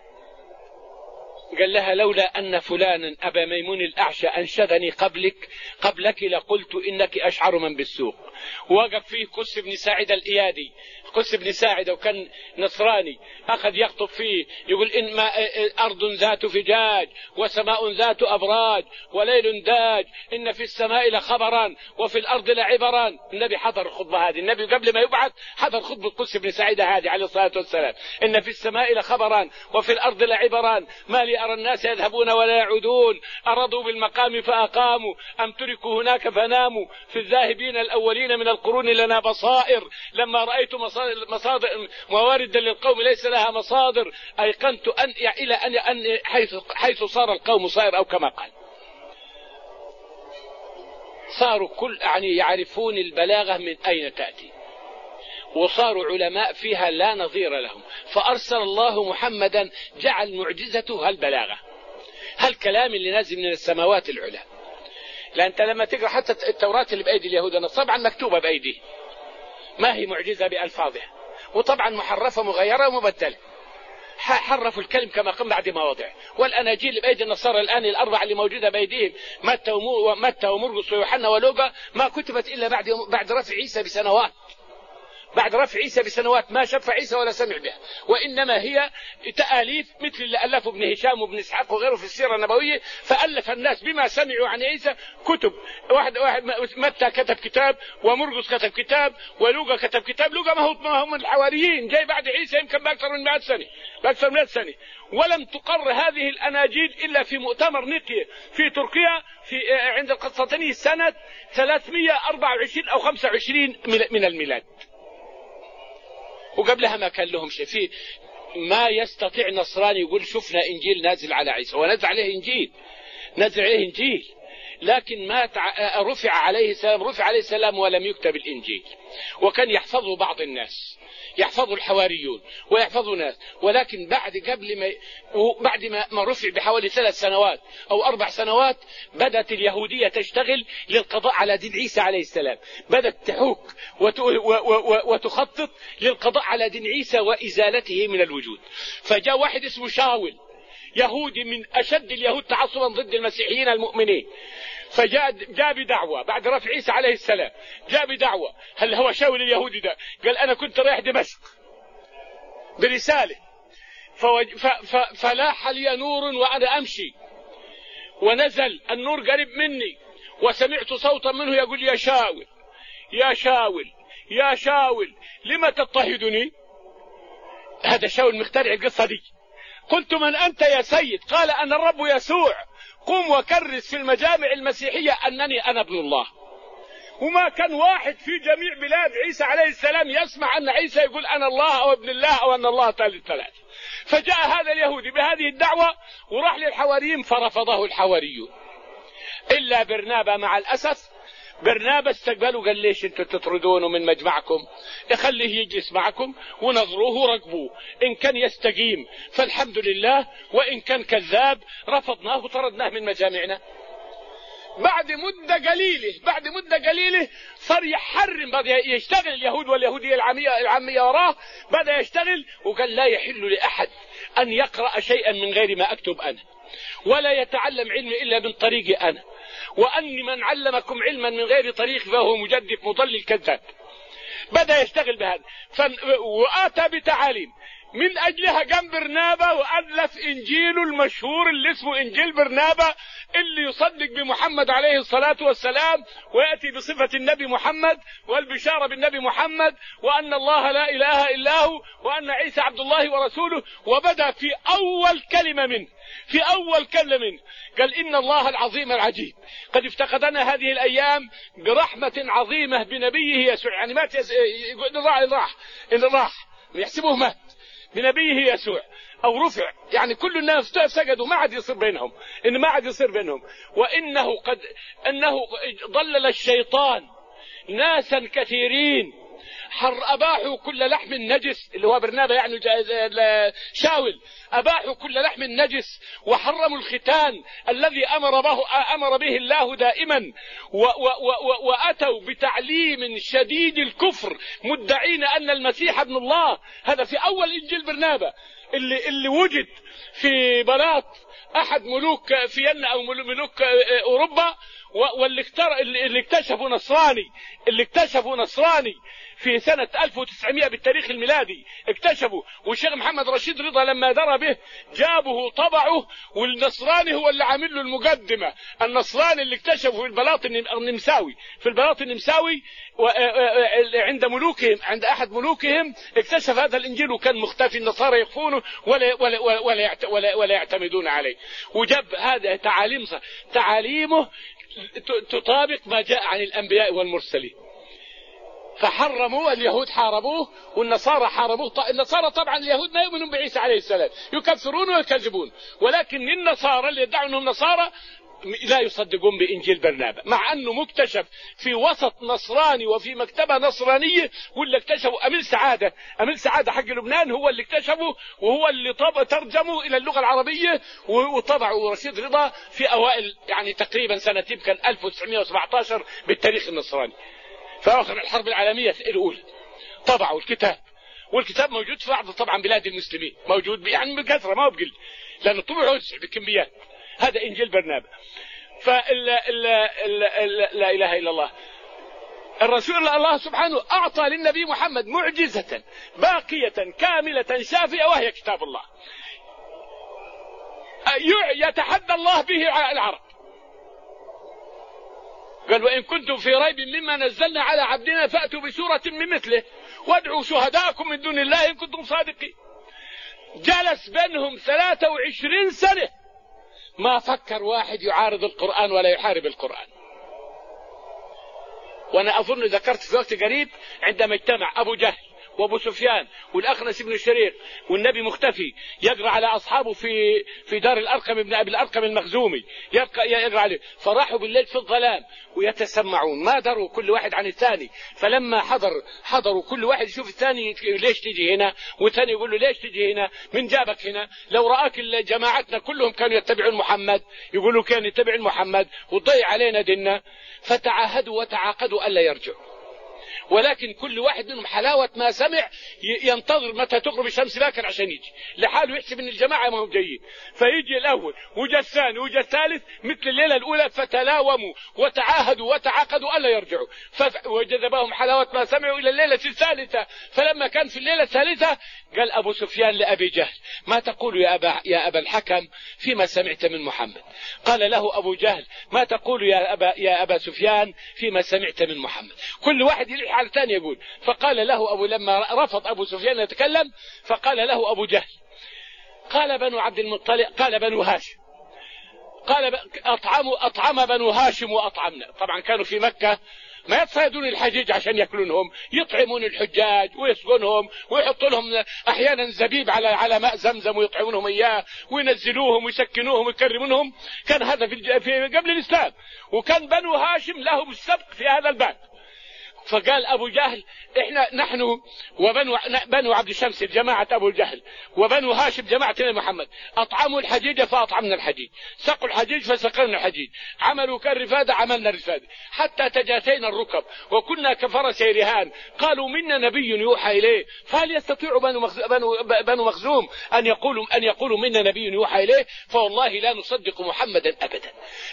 قال لها لولا أن فلانا أبا ميمون الأعشى أنشدني قبلك قبلك لقلت إنك أشعر من بالسوق. وقف فيه قس بن ساعد الإيادي، قس بن ساعد وكان نصراني، أخذ يخطب فيه يقول إن ما أرض ذات فجاج وسماء ذات أبراج وليل داج إن في السماء لخبرا وفي الأرض لعبرا. النبي حضر الخطبة هذه، النبي قبل ما يبعث حضر خطبة قس بن ساعد هذه عليه الصلاة والسلام. إن في السماء لخبرا وفي الأرض لعبرا ما لي أرى الناس يذهبون ولا يعودون أرضوا بالمقام فأقاموا أم تركوا هناك فناموا في الذاهبين الأولين من القرون لنا بصائر لما رأيت مصادر موارد للقوم ليس لها مصادر أيقنت أن إلى أن, أن حيث, حيث صار القوم صائر أو كما قال. صاروا كل يعني يعرفون البلاغة من أين تأتي، وصاروا علماء فيها لا نظير لهم. فأرسل الله محمدا جعل معجزته البلاغة، هالكلام اللي نازل من السماوات العلى. لأن أنت لما تقرأ حتى التوراة اللي بأيدي اليهود طبعا مكتوبة بأيديه، ما هي معجزة بألفاظها، وطبعا محرفة مغيرة ومبدلة، حرفوا الكلم كما قم بعد ما وضع. والأناجيل اللي بأيدي النصارى الآن الأربعة اللي موجودة بأيديهم متى ومرقس ويوحنا ولوقا ما كتبت إلا بعد بعد رفع عيسى بسنوات، بعد رفع عيسى بسنوات ما شاف عيسى ولا سمع بها، وإنما هي تأليف مثل اللي ألفوا ابن هشام وابن إسحاق وغيره في السيرة النبوية، فألف الناس بما سمعوا عن عيسى كتب. واحد واحد متى كتب كتاب ومرقس كتب كتاب ولوقا كتب كتاب. لوقا ما هو ما هو من الحواريين، جاي بعد عيسى يمكن بأكثر من مئة سنة بأكثر من مئة سنة. ولم تقر هذه الأناجيل إلا في مؤتمر نيقيا في تركيا في عند القسطنطينية سنة ثلاثمئة وأربعة وعشرين أو خمسة وعشرين من الميلاد، وقبلها ما كان لهم شيء. في ما يستطيع نصراني يقول شفنا إنجيل نازل على عيسى، ونزل عليه إنجيل نزل عليه إنجيل لكن ما رفع عليه السلام رفع عليه السلام ولم يكتب الإنجيل، وكان يحفظه بعض الناس، يحفظه الحواريون ويحفظه ناس، ولكن بعد قبل ما بعد ما رفع بحوالي ثلاث سنوات أو أربع سنوات بدأت اليهودية تشتغل للقضاء على دين عيسى عليه السلام، بدأت تحوك وتخطط للقضاء على دين عيسى وإزالته من الوجود. فجاء واحد اسمه شاول يهودي من أشد اليهود تعصبا ضد المسيحيين المؤمنين، فجاء جاء بدعوة بعد رفع عيسى عليه السلام، جاء بدعوة. هل هو شاول اليهودي ده؟ قال أنا كنت رايح دمشق برسالة فلاح لي نور وأنا أمشي، ونزل النور قريب مني وسمعت صوتا منه يقول يا شاول يا شاول يا شاول لما تضطهدني؟ هذا شاول مخترع القصة دي. قلت من أنت يا سيد؟ قال أنا الرب يسوع، قم وكرس في المجامع المسيحية أنني أنا ابن الله. وما كان واحد في جميع بلاد عيسى عليه السلام يسمع أن عيسى يقول أنا الله أو ابن الله أو أن الله ثالث ثلاث. فجاء هذا اليهودي بهذه الدعوة وراح للحواريين فرفضه الحواريون إلا برنابا. مع الأسف برنابا استقبلوا قال ليش انتم تطردونه من مجمعكم؟ خليه يجلس معكم ونظروه ورقبوه، إن كان يستقيم فالحمد لله، وإن كان كذاب رفضناه وطردناه من مجامعنا. بعد مدة قليلة بعد مدة قليلة صار يحرم، بدأ يشتغل اليهود واليهودية العامية العامية وراه، بدأ يشتغل وقال لا يحل لأحد أن يقرأ شيئا من غير ما أكتب أنا، ولا يتعلم علمي إلا من طريقي أنا، وأني من علمكم علما من غير طريق فهو مجدف مضلل كذاب. بدأ يشتغل بهذا وآتى بتعاليم، من أجلها قام برنابا وألف إنجيله المشهور اللي اسمه إنجيل برنابا، اللي يصدق بمحمد عليه الصلاة والسلام ويأتي بصفة النبي محمد والبشارة بالنبي محمد وأن الله لا إله إلا هو وأن عيسى عبد الله ورسوله. وبدأ في أول كلمة منه في أول كلمة منه قال إن الله العظيم العجيب قد افتقدنا هذه الأيام برحمة عظيمة بنبيه يسوع. يعني مات يقول راح راح راح يحسبوه مات بنبيه يسوع أو رفع، يعني كل الناس سجدوا ما عاد يصير بينهم إن ما عاد يصير بينهم. وإنه قد أنه ضلل الشيطان ناسا كثيرين، حر أباحوا كل لحم نجس، اللي هو برنابا يعني شاول، أباحوا كل لحم نجس وحرموا الختان الذي أمر به, أمر به الله دائما، وأتوا بتعليم شديد الكفر مدعين أن المسيح ابن الله. هذا في أول إنجيل برنابا اللي, اللي وجد في بلاط أحد ملوك فيينا أو ملوك أوروبا، واللي اللي اكتشفوا نصراني اللي اكتشفوا نصراني في سنة ألف وتسعمائة بالتاريخ الميلادي اكتشفوا، والشيخ محمد رشيد رضا لما درى به جابه طبعه، والنصراني هو اللي عامل له المقدمة. النصراني اللي اكتشفه في البلاط النمساوي في البلاط النمساوي عند ملوكهم عند أحد ملوكهم اكتشف هذا الإنجيل، وكان مختفي، النصارى يخفونه ولا ولا ولا ولا, ولا يعتمدون عليه. وجاب هذا تعاليم تعاليمه تطابق ما جاء عن الأنبياء والمرسلين. فحرموا، اليهود حاربوه والنصارى حاربوه. النصارى طبعا اليهود ما يؤمنون بعيسى عليه السلام، يكفرون ويكذبون، ولكن النصارى اللي يدعوا انهم نصارى لا يصدقون بإنجيل برنابا، مع أنه مكتشف في وسط نصراني وفي مكتبة نصرانية. واللي اكتشفوا أميل سعادة أميل سعادة حق لبنان هو اللي اكتشفه، وهو اللي طب ترجمه إلى اللغة العربية وطبعه رشيد رضا في أوائل يعني تقريبا سنة يمكن ألف وتسعمائة وسبعة عشر بالتاريخ النصراني في آخر الحرب العالمية الأولى. طبعوا الكتاب، والكتاب موجود في بعض طبعا بلاد المسلمين، موجود يعني بكثرة ما هو بقل، لأنه طبعه بكميات. هذا إنجيل برنابا. فلا لا, لا, لا إله إلا الله. الرسول الله سبحانه أعطى للنبي محمد معجزة باقية كاملة شافية وهي كتاب الله، يتحدى الله به العرب. قال وإن كنتم في ريب مما نزلنا على عبدنا فأتوا بسورة من مثله وادعوا شهداءكم من دون الله إن كنتم صادقين. جلس بينهم ثلاثة وعشرين سنة ما فكر واحد يعارض القرآن ولا يحارب القرآن. وأنا أظن ذكرت في وقت قريب عندما اجتمع أبو جهل وابو سفيان والاخنس بن الشريق والنبي مختفي يقرأ على اصحابه في في دار الارقم ابن ابي الارقم المخزومي يقرأ عليه. فراحوا بالليل في الظلام ويتسمعون، ما دروا كل واحد عن الثاني. فلما حضر حضروا كل واحد يشوف الثاني، ليش تجي هنا؟ والثاني يقول له ليش تجي هنا؟ من جابك هنا؟ لو رآك جماعتنا كلهم كانوا يتبعون محمد، يقولوا كانوا يتبعون محمد وضيع علينا ديننا. فتعاهدوا وتعاقدوا ألا يرجعوا، ولكن كل واحد منهم حلاوة ما سمع ينتظر متى تغرب الشمس باكر عشان يجي لحاله، يحسب ان الجماعة ما هم جايين. فيجي الاول وجا الثاني وجا الثالث مثل الليلة الاولى، فتلاوموا وتعاهدوا وتعاقدوا الا يرجعوا، وجذبهم حلاوة ما سمعوا الى الليلة الثالثة. فلما كان في الليلة الثالثة قال ابو سفيان لابي جهل: ما تقول يا ابا يا ابا الحكم فيما سمعت من محمد؟ قال له ابو جهل: ما تقول يا ابا يا ابا سفيان فيما سمعت من محمد؟ كل واحد يلح على الثاني يقول. فقال له ابو لما رفض ابو سفيان يتكلم فقال له ابو جهل: قال بنو عبد المطلب، قال بنو هاشم، قال اطعموا اطعم بنو هاشم واطعمنا. طبعا كانوا في مكة ما يتصيدون الحجيج عشان ياكلونهم، يطعمون الحجاج ويسقونهم ويحطوا لهم احيانا زبيب على على ماء زمزم ويطعمونهم اياه وينزلوهم ويسكنوهم ويكرمونهم. كان هذا في, في قبل الاسلام، وكان بنو هاشم لهم السبق في هذا الباب. فقال ابو جهل: احنا نحن وبنو بنو عبد الشمس جماعة ابو الجهل وبنو هاشم جماعة محمد، اطعموا الحجيج فاطعمنا الحجيج، سقوا الحجيج فسقرنا الحجيج، عملوا كالرفادة عملنا الرفادة، حتى تجاتينا الركب وكنا كفرسي رهان. قالوا: منا نبي يوحى اليه، فهل يستطيع بنو بنو بنو مخزوم ان يقولوا ان يقولوا منا نبي يوحى اليه؟ فوالله لا نصدق محمدا ابدا.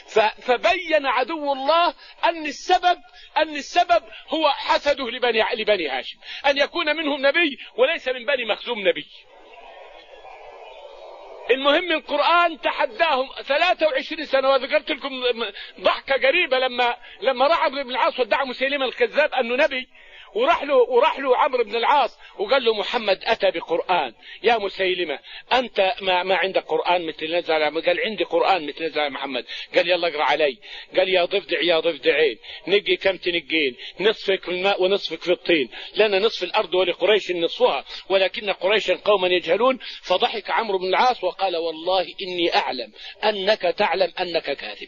فبين عدو الله ان السبب ان السبب هو حسده لبني لبني هاشم، أن يكون منهم نبي وليس من بني مخزوم نبي. المهم القرآن تحداهم ثلاثة وعشرين سنة. وذكرت لكم ضحكة قريبة لما لما راح عمرو بن العاص ودعا مسيلمة الكذاب أنه نبي، وراح له وراح له عمرو بن العاص وقال له: محمد أتى بقرآن يا مسيلمة، أنت ما, ما عندك قرآن مثل نزل على محمد؟ قال: عندي قرآن مثل نزل على محمد. قال: يلا اقرأ علي. قال: يا ضفدع يا ضفدعين، نقي كم تنقين، نصفك في الماء ونصفك في الطين، لنا نصف الأرض ولقريش نصفها ولكن قريشا قوما يجهلون. فضحك عمرو بن العاص وقال: والله إني أعلم أنك تعلم أنك كاذب،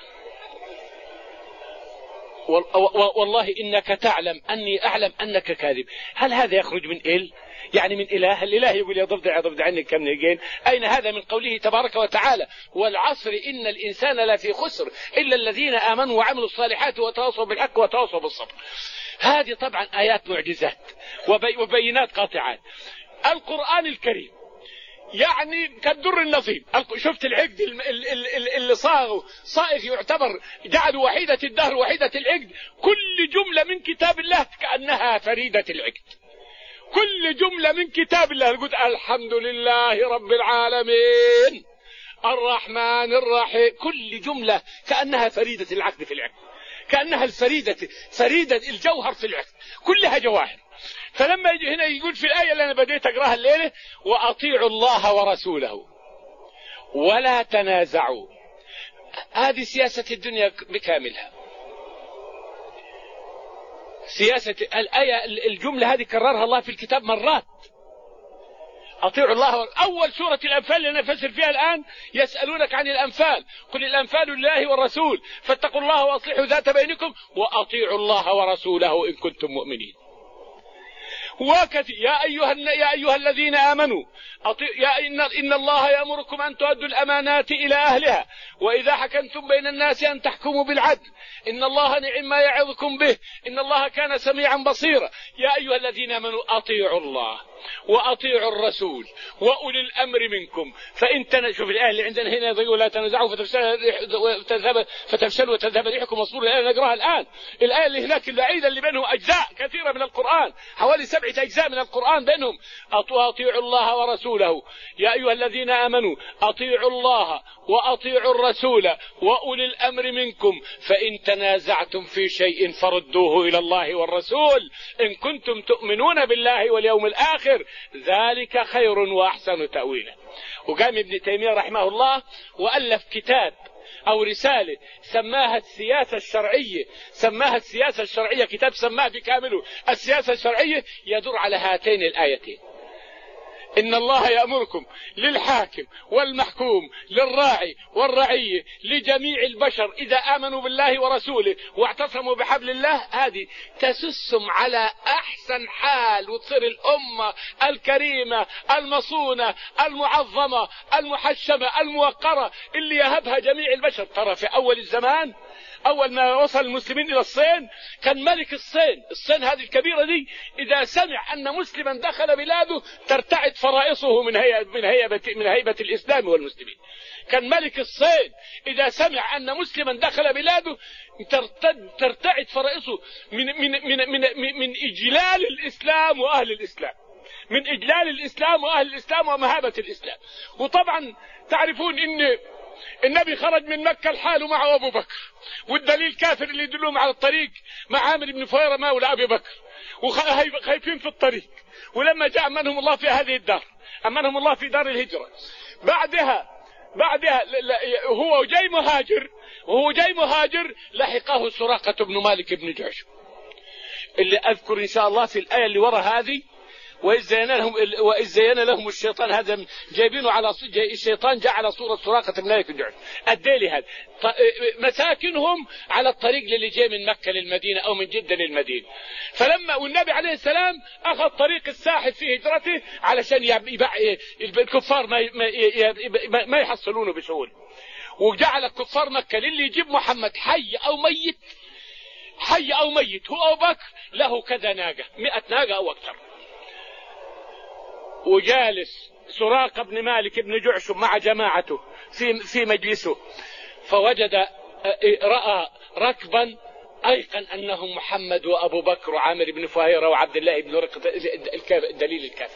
والله إنك تعلم أني أعلم أنك كاذب. هل هذا يخرج من إل؟ يعني من إله؟ الإله يقول: يا ضفدع يا ضفدع عنك كم نقين؟ أين هذا من قوله تبارك وتعالى: والعصر إن الإنسان لفي خسر إلا الذين آمنوا وعملوا الصالحات وتواصوا بالحق وتواصوا بالصبر. هذه طبعا آيات معجزات وبينات قاطعات. القرآن الكريم يعني كالدر النظيم. شفت العقد اللي صاغه صائغ يعتبر جعلوا وحيدة الدهر وحيدة العقد. كل جملة من كتاب الله كأنها فريدة العقد، كل جملة من كتاب الله. قلت: الحمد لله رب العالمين الرحمن الرحيم، كل جملة كأنها فريدة العقد في العقد، كأنها الفريدة فريدة الجوهر في العقد، كلها جواهر. فلما يجي هنا يقول في الآية اللي أنا بديت أقراها الليلة: وأطيعوا الله ورسوله ولا تنازعوا. هذه سياسة الدنيا بكاملها، سياسة الآية. الجملة هذه كررها الله في الكتاب مرات: أطيعوا الله. أول سورة الأنفال اللي نفسر فيها الآن: يسألونك عن الأنفال، قل الأنفال لله والرسول فاتقوا الله وأصلحوا ذات بينكم وأطيعوا الله ورسوله إن كنتم مؤمنين. وكثير: يا أيها يا أيها الذين آمنوا يا إن إن الله يأمركم أن تؤدوا الأمانات إلى أهلها وإذا حكمتم بين الناس أن تحكموا بالعدل إن الله نعم ما يعظكم به إن الله كان سميعا بصيرا. يا أيها الذين آمنوا أطيعوا الله وأطيعوا الرسول وأولي الأمر منكم فإن تنازعوا. في الآية اللي عندنا هنا يقول: لا تنازعوا فتفشلوا فتفشلوا وتذهب ريحكم واصبروا. الآية نقراها الآن. الآية اللي هناك البعيدة اللي بينهم أجزاء كثيرة من القرآن، حوالي سبعة أجزاء من القرآن بينهم. أطيعوا الله ورسوله يا أيها الذين آمنوا أطيعوا الله وأطيعوا الرسول وأولي الأمر منكم فإن تنازعتم في شيء فردوه إلى الله والرسول إن كنتم تؤمنون بالله واليوم الآخر ذلك خير وأحسن تأويلا. وقام ابن تيمية رحمه الله وألف كتاب أو رسالة سماها السياسة الشرعية، سماها السياسة الشرعية، كتاب سماه بكامله السياسة الشرعية، يدور على هاتين الآيتين: إن الله يأمركم للحاكم والمحكوم للراعي والرعية لجميع البشر إذا آمنوا بالله ورسوله واعتصموا بحبل الله. هذه تسسهم على أحسن حال، وتصير الأمة الكريمة المصونة المعظمة المحشمة الموقرة اللي يهبها جميع البشر. ترى في أول الزمان، أول ما وصل المسلمين إلى الصين، كان ملك الصين، الصين هذه الكبيرة دي، إذا سمع أن مسلما دخل بلاده ترتعد فرائصه من هيبة من هيبة من هيبة الإسلام والمسلمين. كان ملك الصين إذا سمع أن مسلما دخل بلاده ترتد ترتعد فرائصه من من من من من إجلال الإسلام وأهل الإسلام، من إجلال الإسلام وأهل الإسلام ومهابة الإسلام. وطبعا تعرفون إن النبي خرج من مكة لحاله مع أبو بكر، والدليل كافر اللي يدلهم على الطريق مع عامر بن فهيرة مولى أبي بكر، وخايفين في الطريق. ولما جاء أمنهم الله في هذه الدار، أمنهم الله في دار الهجرة، بعدها بعدها هو جاي مهاجر، وهو جاي مهاجر لحقه سراقة بن مالك بن جعشم، اللي أذكر إن شاء الله في الآية اللي وراء هذه: وإذ زين لهم وإذ زين لهم الشيطان. هذا جايبينه على جاي الشيطان جاء على صورة سراقة بن مالك بن جعشم. الديلي هذا مساكنهم على الطريق للي جاي من مكة للمدينة أو من جدة للمدينة. فلما والنبي عليه السلام أخذ طريق الساحل في هجرته علشان يبع الكفار ما ما, ما يحصلونه بسهولة، وجعل الكفار مكة للي يجيب محمد حي أو ميت، حي أو ميت، هو أبو بكر له كذا ناقة، مئة ناقة أو أكثر. وجالس سراقة بن مالك بن جعشم مع جماعته في في مجلسه، فوجد رأى ركبا أيقن أنهم محمد وأبو بكر وعامر بن فهيرة وعبد الله بن رقة، الدليل الكافر.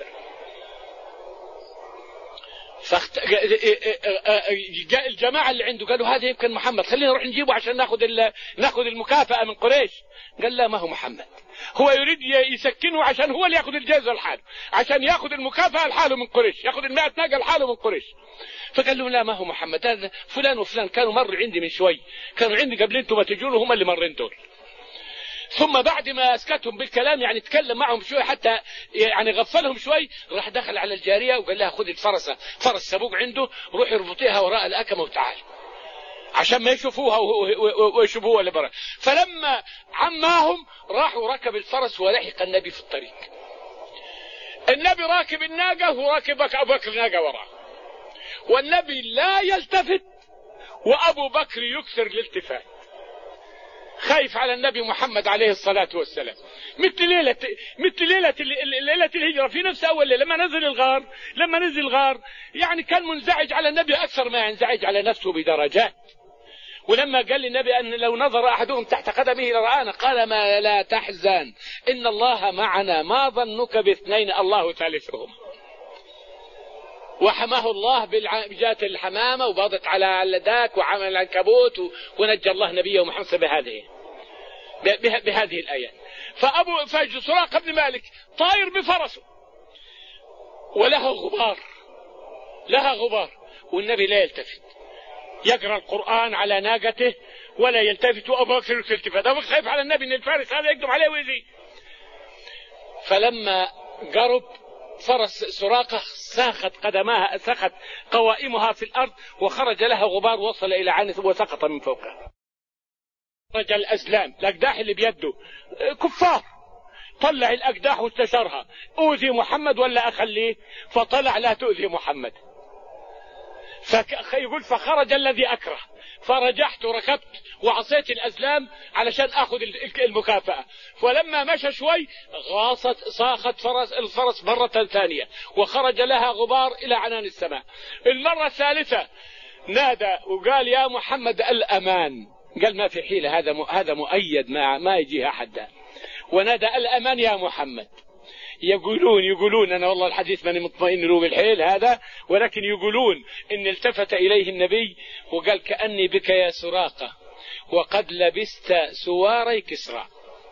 فاخت... جاء الجماعة اللي عنده قالوا هذا يمكن محمد، خلينا نروح نجيبه عشان ناخذ ال... ناخذ المكافأة من قريش. قال لا، ما هو محمد، هو يريد يسكنه عشان هو اللي ياخذ الجائزة لحاله، عشان ياخذ المكافأة لحاله من قريش، ياخذ المائة ناقة لحاله من قريش. فقال لهم لا، ما هو محمد، هذا فلان وفلان كانوا مروا عندي من شوي، كانوا عندي قبل انتم ما تجون، هم اللي مرين دول. ثم بعد ما اسكتهم بالكلام، يعني تكلم معهم شوي حتى يعني غفلهم شوي، راح دخل على الجارية وقال لها خذي الفرسة، فرس سبوق عنده، روحي اربطيها وراء الأكمة وتعالي عشان ما يشوفوها ويشوفوها لبرا. فلما عماهم راحوا ركب الفرس ولحق النبي في الطريق. النبي راكب الناقة وراكب أبو بكر ناقة وراه، والنبي لا يلتفت وأبو بكر يكثر الالتفات، خايف على النبي محمد عليه الصلاة والسلام. مثل ليلة مثل ليلة ليلة الهجرة في نفس أول ليلة لما نزل الغار، لما نزل الغار يعني كان منزعج على النبي أكثر ما ينزعج على نفسه بدرجات. ولما قال للنبي أن لو نظر أحدهم تحت قدمه لرآنا، قال ما لا تحزن إن الله معنا، ما ظنك باثنين الله ثالثهما. وحماه الله بجات الحمامة وباضت على اللداك وعمل العنكبوت، ونجى الله نبيه محمد بهذه بهذه الآيات. فأبو فاج سراقة بن مالك طاير بفرسه ولها غبار، لها غبار، والنبي لا يلتفت، يقرأ القرآن على ناقته ولا يلتفت، وأبو بكر يلتفت. أبو بكر خايف على النبي إن الفارس هذا يقدم عليه ويزيد. فلما قرب فرس سراقة ساخت قدماها، ساخت قوائمها في الأرض، وخرج لها غبار وصل إلى عنث وسقط من فوقها. خرج الأزلام، الأقداح اللي بيده كفار، طلع الأقداح واستشارها، أوذي محمد ولا أخليه؟ فطلع لا تؤذي محمد. فيقول فخرج الذي أكره، فرجحت وركبت وعصيت الأزلام علشان أخذ المكافأة. فلما مشى شوي غاصت صاخت فرس الفرس مرة ثانية، وخرج لها غبار إلى عنان السماء. المرة الثالثة نادى وقال يا محمد الأمان، قال ما في حيلة، هذا هذا مؤيد ما ما يجيها حدا، ونادى الأمان يا محمد. يقولون يقولون أنا والله الحديث ماني مطمئن له بالحيل هذا، ولكن يقولون إن التفت إليه النبي وقال كأني بك يا سراقة وقد لبست سواري كسرى،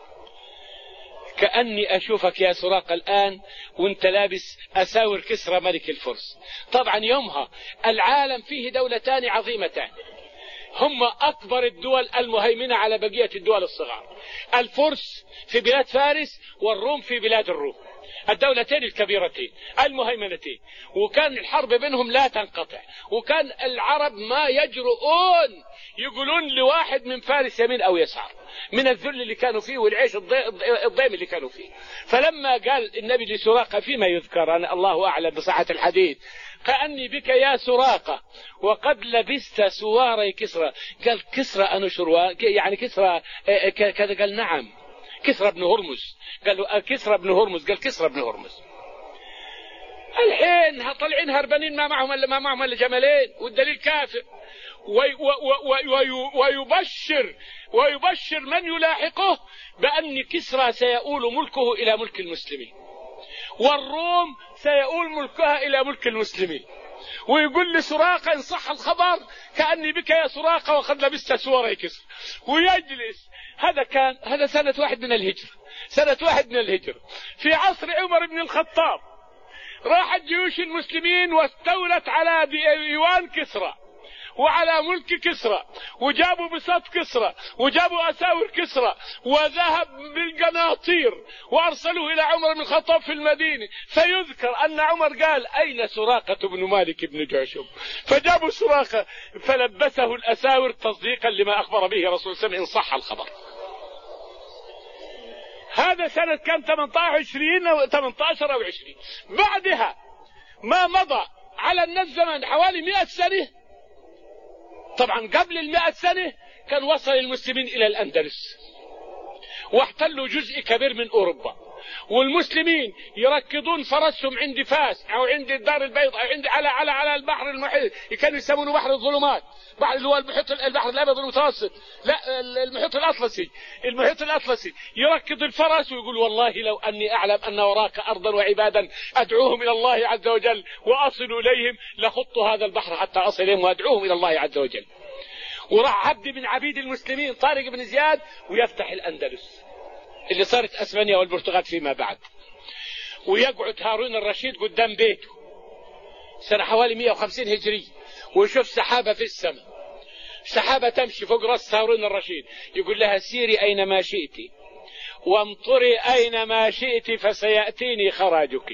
كأني أشوفك يا سراقة الآن وانت لابس أساور كسرى ملك الفرس. طبعا يومها العالم فيه دولتان عظيمتان، هم أكبر الدول المهيمنة على بقية الدول الصغار. الفرس في بلاد فارس والروم في بلاد الروم، الدولتين الكبيرتين المهيمنتين، وكان الحرب بينهم لا تنقطع، وكان العرب ما يجرؤون يقولون لواحد من فارس يمين أو يسار من الذل اللي كانوا فيه والعيش الضيم اللي كانوا فيه. فلما قال النبي لسراقة فيما يذكر، أنا الله أعلم بصحة الحديث، كأني بك يا سراقة وقد لبست سواري كسرى، قال كسرى أنشر يعني كسرى كذا، قال نعم كسرى بن هرمز، قال كسرى بن هرمز، قال كسرى بن هرمز. الحين طالعين هربانين ما معهم الا ما معهم الا جملين، والدليل كافر. وي وي وي ويبشر ويبشر من يلاحقه بأن كسرى سيؤول ملكه إلى ملك المسلمين، والروم سيؤول ملكها إلى ملك المسلمين. ويقول لسراقة إن صح الخبر كأني بك يا سراقة وقد لبست سواري كسرى، ويجلس. هذا كان هذا سنة واحد من الهجرة، سنة واحد من الهجرة في عصر عمر بن الخطاب. راحت جيوش المسلمين واستولت على ديوان كسرى وعلى ملك كسرى، وجابوا بساط كسرى وجابوا أساور كسرى وذهب بالقناطير وأرسلوه إلى عمر بن الخطاب في المدينة. فيذكر أن عمر قال أين سراقة بن مالك بن جعشم؟ فجابوا سراقة فلبسه الأساور تصديقا لما أخبر به رسول الله صلى الله عليه وسلم إن صح الخبر. هذا سنة كان ثمانية عشر أو عشرين. بعدها ما مضى على الناس زمن حوالي مئة سنة. طبعا قبل المئة سنة كان وصل المسلمين إلى الأندلس واحتلوا جزء كبير من أوروبا، والمسلمين يركضون فرسهم عند فاس أو عند الدار البيضاء أو عند على على على البحر المحيط، كانوا يسمونه بحر الظلمات، بحر اللي هو المحيط البحر الأبيض المتوسط، لا المحيط الأطلسي، المحيط الأطلسي. يركض الفرس ويقول والله لو أني أعلم أن وراك أرضا وعبادا أدعوهم إلى الله عز وجل وأصل إليهم لخط هذا البحر حتى أصل إليهم وأدعوهم إلى الله عز وجل. وراح عبد من عبيد المسلمين طارق بن زياد ويفتح الأندلس اللي صارت أسبانيا والبرتغال فيما بعد، ويقعد هارون الرشيد قدام بيته سنة حوالي مئة وخمسين هجري، ويشوف سحابة في السماء، سحابة تمشي فوق رأس هارون الرشيد، يقول لها سيري أينما شئت وامطري أينما شئت فسيأتيني خراجك.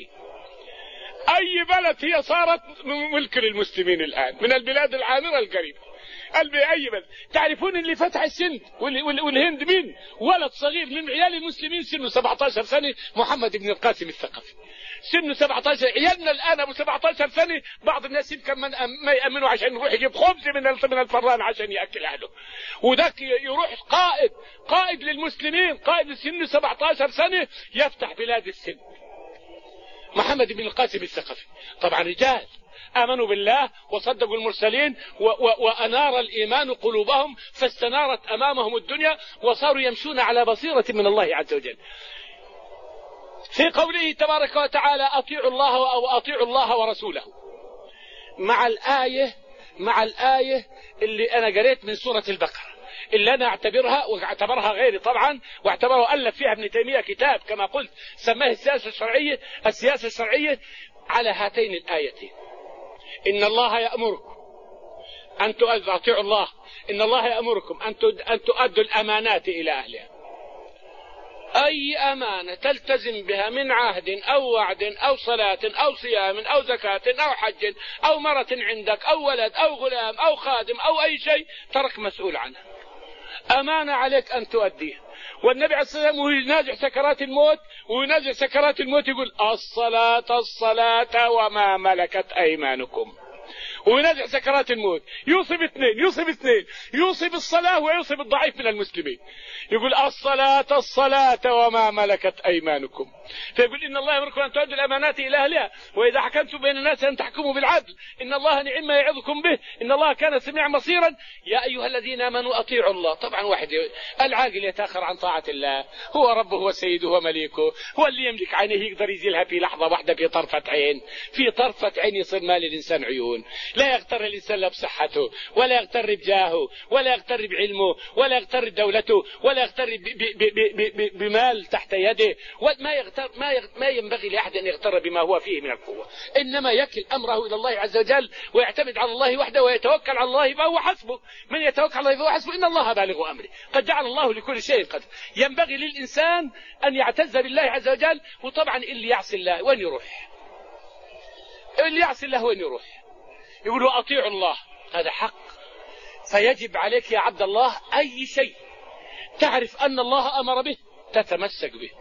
أي بلد هي صارت ملك للمسلمين الآن من البلاد العامرة القريبة. قلبي أي بلد. تعرفون اللي فتح السند والهند مين؟ ولد صغير من عيال المسلمين سنه سبعة عشر سنة، محمد بن القاسم الثقفي، سنه سبعة عشر. عيالنا الآن أبو سبعة عشر سنة بعض الناس يمكن ما يأمنوا عشان يروح يجيب خبز من من الفران عشان يأكل أهله، وذاك يروح قائد قائد للمسلمين، قائد سنه سبعة عشر سنة يفتح بلاد السند، محمد بن القاسم الثقفي. طبعا رجال آمنوا بالله وصدقوا المرسلين و و وأنار الإيمان قلوبهم فاستنارت أمامهم الدنيا وصاروا يمشون على بصيرة من الله عز وجل. في قوله تبارك وتعالى أطيعوا الله أو أطيعوا الله ورسوله، مع الآية مع الآية اللي أنا قريت من سورة البقرة اللي أنا أعتبرها واعتبرها غيري طبعا واعتبره ألف فيها ابن تيمية كتاب كما قلت سماه السياسة الشرعية السياسة الشرعية على هاتين الآيتين. إن الله يأمركم أن تطيعوا الله، إن الله يأمركم أن تؤدوا الأمانات إلى أهلها. أي أمانة تلتزم بها من عهد أو وعد أو صلاة أو صيام أو زكاة أو حج أو مرة عندك أو ولد أو غلام أو خادم أو أي شيء ترك مسؤول عنها، أمانة عليك أن تؤديها. والنبي عليه الصلاة والسلام وهو ينازع سكرات الموت وينازع سكرات الموت يقول الصلاة الصلاة وما ملكت أيمانكم، وينازع سكرات الموت يوصي باثنين يوصي باثنين يوصي بالصلاة ويوصي بالضعيف من المسلمين، يقول الصلاة الصلاة وما ملكت أيمانكم. فيقول إن الله يأمركم أن تؤدوا الأمانات إلى أهلها وإذا حكمتم بين الناس أن تحكموا بالعدل إن الله نعم ما يعظكم به إن الله كان سميعا بصيرا. يا أيها الذين آمنوا أطيعوا الله. طبعا واحد العاقل يتأخر عن طاعة الله، هو ربه وسيده ومليكه، هو اللي يملك عينه يقدر يزيلها في لحظة واحدة في طرفة عين، في طرفة عين يصير مال الإنسان عيون. لا يغتر الإنسان لا بصحته ولا يغتر بجاهه ولا يغتر بعلمه ولا يغتر بدولته ولا يغتر بمال تحت يده، وما يغتر ما, يغتر ما ينبغي لأحد أن يغتر بما هو فيه من القوة، إنما يكل أمره إلى الله عز وجل ويعتمد على الله وحده ويتوكل على الله فهو حسبه. من يتوكل على الله فهو حسبه، إن الله بالغ أمره، قد جعل الله لكل شيء قدر. ينبغي للإنسان أن يعتز بالله عز وجل. وطبعا اللي يعصي الله وين يروح؟ اللي يعصي الله وين يروح؟ يقولوا أطيعوا الله، هذا حق. فيجب عليك يا عبد الله أي شيء تعرف أن الله أمر به تتمسك به،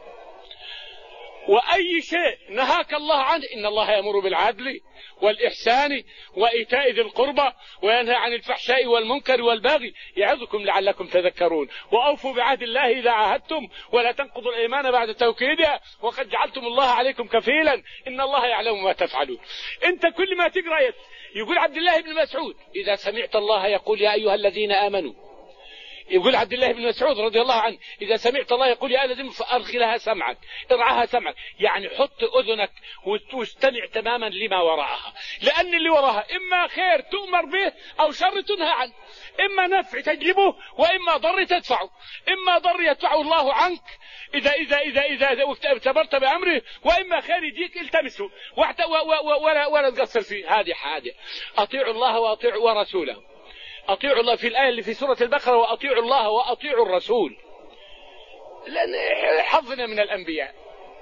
وأي شيء نهاك الله عنه، إن الله يأمر بالعدل والإحسان وإيتاء ذي القربى وينهى عن الفحشاء والمنكر والبغي يعظكم لعلكم تذكرون، وأوفوا بعهد الله إذا عاهدتم ولا تنقضوا الأيمان بعد توكيدها وقد جعلتم الله عليكم كفيلا إن الله يعلم ما تفعلون. أنت كل ما تقرأ يقول عبد الله بن مسعود إذا سمعت الله يقول يا أيها الذين آمنوا، يقول عبد الله بن مسعود رضي الله عنه إذا سمعت الله يقول يا الذين فأرخي لها سمعك، ارعاها سمعك، يعني حط أذنك واستمع تماما لما وراءها، لأن اللي وراها إما خير تؤمر به أو شر تنهى عنه، إما نفع تجلبه وإما ضر تدفعه، إما ضر يدفعه الله عنك إذا إذا إذا إذا اعتبرت بأمره، وإما خير يجيك التمسه ولا ولا تقصر فيه. هذه حاجة. أطيعوا الله وأطيعوا ورسوله. أطيعوا الله في الآية اللي في سورة البقرة وأطيعوا الله وأطيعوا الرسول، لأن حظنا من الأنبياء،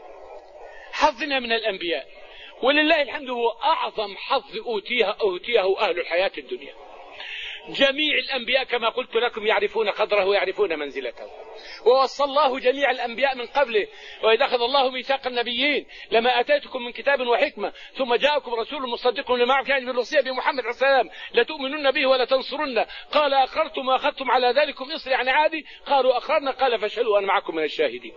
حظنا من الأنبياء، ولله الحمد هو أعظم حظ أوتيه أوتيه أهل الحياة الدنيا. جميع الأنبياء كما قلت لكم يعرفون قدره ويعرفون منزلته، ووصى الله جميع الأنبياء من قبله وإذا أخذ الله ميثاق النبيين لما أتيتكم من كتاب وحكمة ثم جاءكم رسول مصدق لما معكم، يعني بالوصية بمحمد عليه السلام لتؤمنن به ولا تنصرن، قال أقررتم وأخذتم على ذلكم إصري يعني عادي، قالوا أقررنا، قال فاشهدوا وأنا معكم من الشاهدين.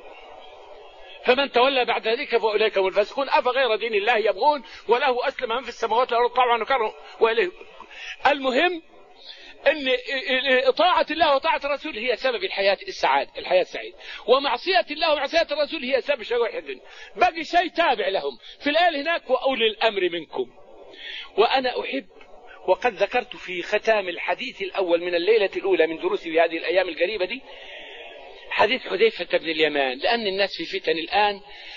فمن تولى بعد ذلك فأولئك هم الفاسقون. أفغير دين الله يبغون وله أسلم من في السماوات والأرض طوعا وكرها وإليه. المهم ان طاعة الله وطاعة الرسول هي سبب الحياة السعادة، الحياة السعيدة، ومعصية الله ومعصية الرسول هي سبب شوائح الدنيا. باقي شيء تابع لهم في الآية هناك وأولي الأمر منكم. وأنا أحب وقد ذكرت في ختام الحديث الأول من الليلة الأولى من دروسي في هذه الأيام القريبة دي حديث حذيفة بن اليمان، لأن الناس في فتن الآن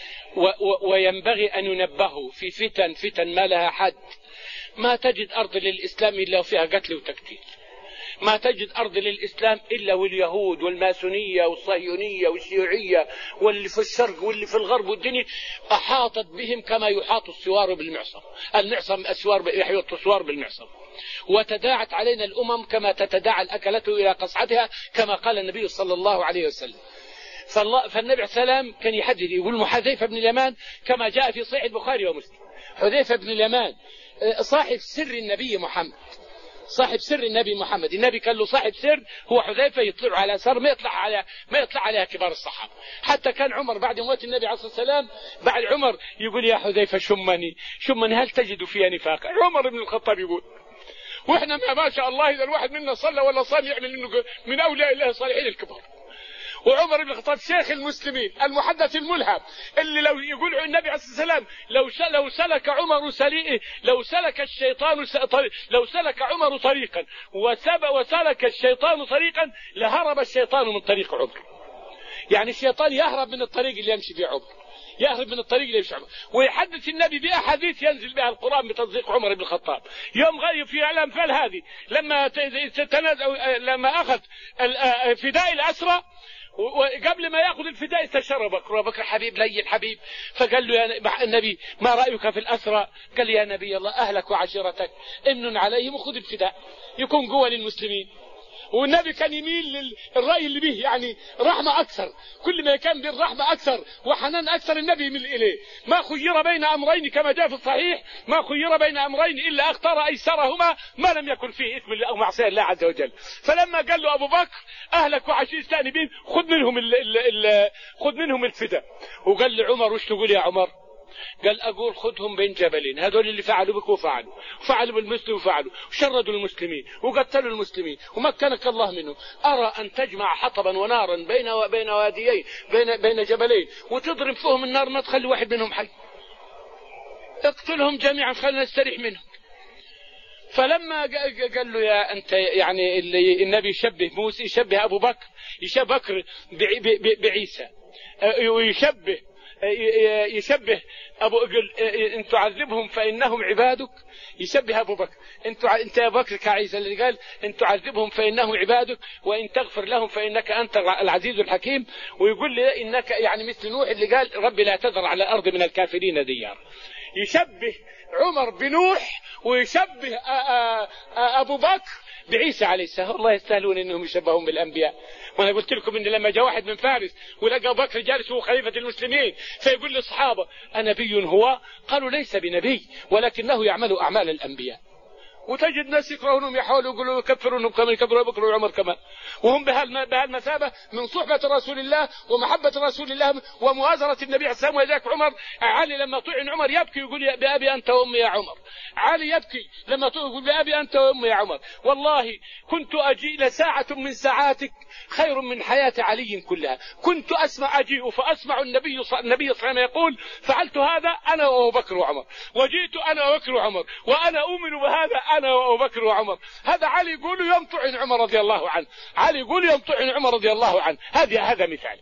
وينبغي أن ينبهوا في فتن فتن ما لها حد. ما تجد أرض للإسلام إلا وفيها قتل وتقتيل، ما تجد أرض للإسلام إلا واليهود والماسونية والصهيونية والشيوعية واللي في الشرق واللي في الغرب والدنيا أحاطت بهم كما يحاط السوار بالمعصم، المعصم أسوار يحيط السوار بالمعصم. وتداعت علينا الأمم كما تتداعى الأكلة إلى قصعتها كما قال النبي صلى الله عليه وسلم. فالله فالنبي عليه السلام كان يحدد يقول حذيفة بن اليمان كما جاء في صحيح البخاري ومسلم. حذيفة بن اليمان صاحب سر النبي محمد، صاحب سر النبي محمد. النبي قال له صاحب سر هو حذيفة يطلع على سر ما يطلع على ما يطلع عليها كبار الصحابة. حتى كان عمر بعد موت النبي عليه الصلاة والسلام بعد عمر يقول يا حذيفة شمني شمني هل تجد فيها نفاق؟ عمر بن الخطاب يقول واحنا ما شاء الله اذا الواحد منا صلى ولا صام يعمل انه من اولياء الله الصالحين الكبار. وعمر بن الخطاب شيخ المسلمين المحدث الملهم اللي لو يقول النبي عليه الصلاه والسلام لو لو سلك عمر سليئه لو سلك الشيطان لو سلك عمر طريقا وسب وسلك الشيطان طريقا لهرب الشيطان من طريق عمر. يعني الشيطان يهرب من الطريق اللي يمشي فيه عمر، يهرب من الطريق اللي يمشي عمر. ويحدث النبي بأحاديث ينزل بها القرآن بتصديق عمر بن الخطاب. يوم غير في الأنفال هذه لما لما أخذ فداء الأسرى وقبل ما ياخذ الفداء استشار بكر، وبكر حبيب لي الحبيب، فقال له يا النبي ما رايك في الاسرى؟ قال يا نبي الله اهلك وعشيرتك امن عليهم وخذ الفداء يكون قوه للمسلمين. والنبي كان يميل للراي اللي به يعني رحمه اكثر، كل ما كان بالرحمه اكثر وحنان اكثر النبي يميل اليه. ما خير بين امرين كما جاء في الصحيح، ما خير بين امرين الا اختار ايسرهما ما لم يكن فيه اثم او معصيه الله عز وجل. فلما قال له ابو بكر اهلك وعشيرتك بهم خذ منهم ال ال ال خذ منهم الفداء، وقال لعمر وش تقول يا عمر؟ قال أقول خذهم بين جبلين، هذول اللي فعلوا بك وفعلوا وفعلوا بالمسلم وفعلوا وشردوا المسلمين وقتلوا المسلمين ومكنك الله منهم. أرى أن تجمع حطبا ونارا بين بين واديين بين بين جبلين وتضرب فيهم النار ما تخلي واحد منهم حي، اقتلهم جميعا خلينا نستريح منهم. فلما قال له يا أنت يعني النبي يشبه موسى، يشبه أبو بكر، يشبه بكر بعيسى، ويشبه يشبه أبو إن تعذبهم فإنهم عبادك، يشبه أبو بكر أنت أنت يا بكر كعيسى اللي قال إن تعذبهم فإنهم عبادك وإن تغفر لهم فإنك أنت العزيز الحكيم، ويقول لي إنك يعني مثل نوح اللي قال ربي لا تذر على الأرض من الكافرين ديار. يشبه عمر بنوح ويشبه أبو بكر بعيسى عليه السلام. والله يستاهلون انهم يشبهون بالانبياء. وانا قلت لكم ان لما جاء واحد من فارس ولقى ابو بكر جالس هو خليفه المسلمين فيقول للصحابه انبي هو؟ قالوا ليس بنبي ولكنه يعمل اعمال الانبياء. وتجد ناس يكرهونهم يحاولوا يقولوا يكفرونهم كما يكفروا ابو بكر وعمر كمان، وهم بهالمثابه من صحبه رسول الله ومحبه رسول الله ومؤازره النبي عليه السلام. ولذلك عمر علي لما طعن عمر يبكي يقول بابي انت وامي يا عمر. علي يبكي لما طعن يقول بابي انت وامي يا عمر. والله كنت اجي لساعه من ساعاتك خير من حياه علي كلها. كنت اسمع اجيء فاسمع النبي صلى الله عليه وسلم يقول فعلت هذا انا وابو بكر وعمر، وجئت انا وابو بكر وعمر، وانا اؤمن بهذا انا وابو بكر وعمر. هذا علي يقول يوم طعن عمر رضي الله عنه، علي يقول يوم طعن عمر رضي الله عنه. هذا هذا مثال.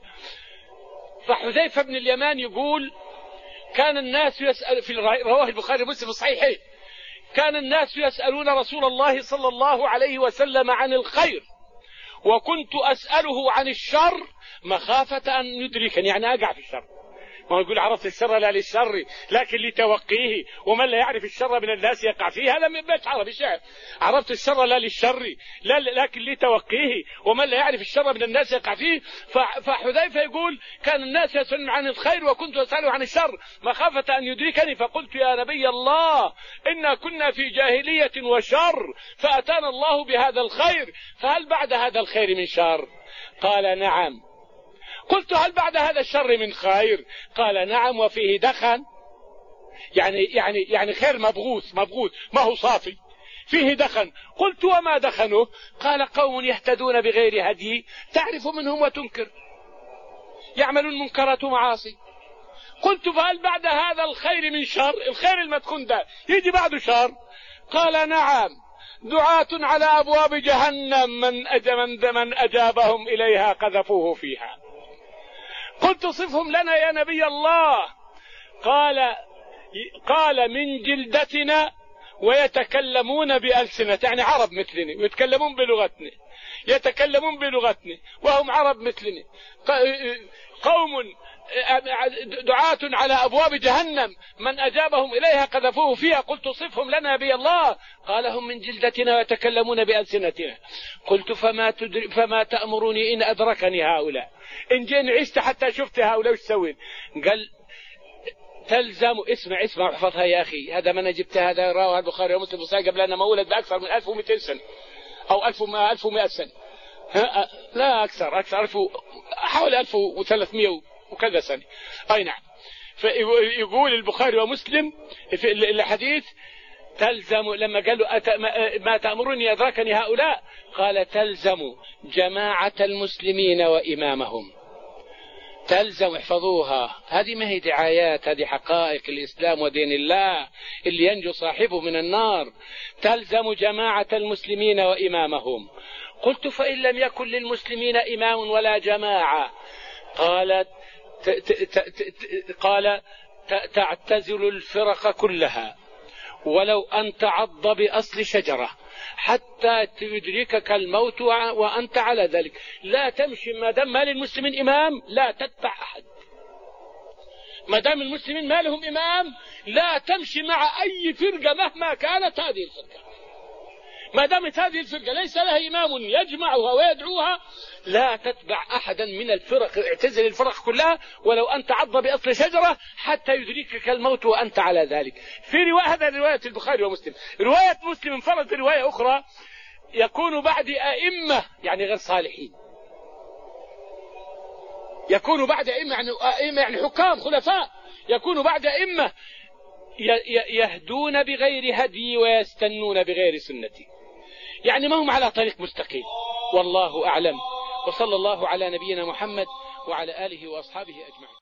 فحذيفه بن اليمان يقول كان الناس يسأل في رواه البخاري ومسلم في الصحيحين كان الناس يسألون رسول الله صلى الله عليه وسلم عن الخير وكنت أسأله عن الشر مخافة أن يدركني، يعني أقع في الشر. ما يقول عرفت الشر لا للشر لكن لتوقيه، ومن لا يعرف الشر من الناس يقع فيه. هذا من بيت عربي شعر، عرفت الشر لا للشر لا لكن لتوقيه ومن لا يعرف الشر من الناس يقع فيه. فحذيفة يقول كان الناس يسألون عن الخير وكنت أسأله عن الشر مخافة أن يدركني، فقلت يا نبي الله إنا كنا في جاهلية وشر فأتانا الله بهذا الخير، فهل بعد هذا الخير من شر؟ قال نعم. قلت هل بعد هذا الشر من خير؟ قال نعم وفيه دخن، يعني يعني يعني خير مبغوث مبغوث ما هو صافي، فيه دخن. قلت وما دخنه؟ قال قوم يهتدون بغير هدي تعرف منهم وتنكر، يعملون منكرات ومعاصي. قلت فهل بعد هذا الخير من شر؟ الخير المدخون ده يجي بعده شر؟ قال نعم دعاة على أبواب جهنم من من أجابهم إليها قذفوه فيها. قلت صفهم لنا يا نبي الله. قال قال من جلدتنا ويتكلمون بألسنة، يعني عرب مثلنا ويتكلمون بلغتنا، يتكلمون بلغتنا وهم عرب مثلنا، قوم دعاة على أبواب جهنم من أجابهم إليها قذفوه فيها. قلت صفهم لنا نبي الله. قال هم من جلدتنا ويتكلمون بألسنتنا. قلت فما, تدري فما تأمرني إن أدركني هؤلاء، إن جين عشت حتى شفت هؤلاء وش سوين؟ قال تلزم اسمع اسمع احفظها يا أخي، هذا ما أنا جبت، هذا رواه البخاري ومسلم وصحيح قبل أن مولد بأكثر من ألف ومئتين سنة أو ألف ومئة سنة، لا أكثر أكثر ألف حوالي ألف وثلاثمئة وكذا سنة. أي نعم. فيقول البخاري ومسلم في الحديث تلزم لما قالوا ما تأمرني أدركني هؤلاء، قال تلزم جماعة المسلمين وإمامهم. تلزم احفظوها، هذه ما هي دعايات، هذه حقائق الإسلام ودين الله اللي ينجو صاحبه من النار. تلزم جماعة المسلمين وإمامهم. قلت فإن لم يكن للمسلمين إمام ولا جماعة؟ قالت قال تعتزل الفرق كلها ولو أن تعض بأصل شجرة حتى يدركك الموت وأنت على ذلك. لا تمشي ما دام ما للمسلمين إمام، لا تتبع أحد. ما دام المسلمين ما لهم إمام لا تمشي مع أي فرقة مهما كانت هذه الفرقة. ما دامت هذه الفرقة ليس لها إمام يجمعها ويدعوها لا تتبع أحدا من الفرق، اعتزل الفرق كلها ولو أن تعض بأصل شجرة حتى يدركك الموت وأنت على ذلك. في رواية، هذا رواية البخاري ومسلم. رواية مسلم انفرد برواية أخرى يكون بعد أئمة يعني غير صالحين، يكون بعد أئمة يعني أئمة يعني حكام خلفاء، يكون بعد أئمة يهدون بغير هدي ويستنون بغير سنتي، يعني ما هم على طريق مستقيم. والله أعلم، وصلى الله على نبينا محمد وعلى آله وأصحابه أجمعين.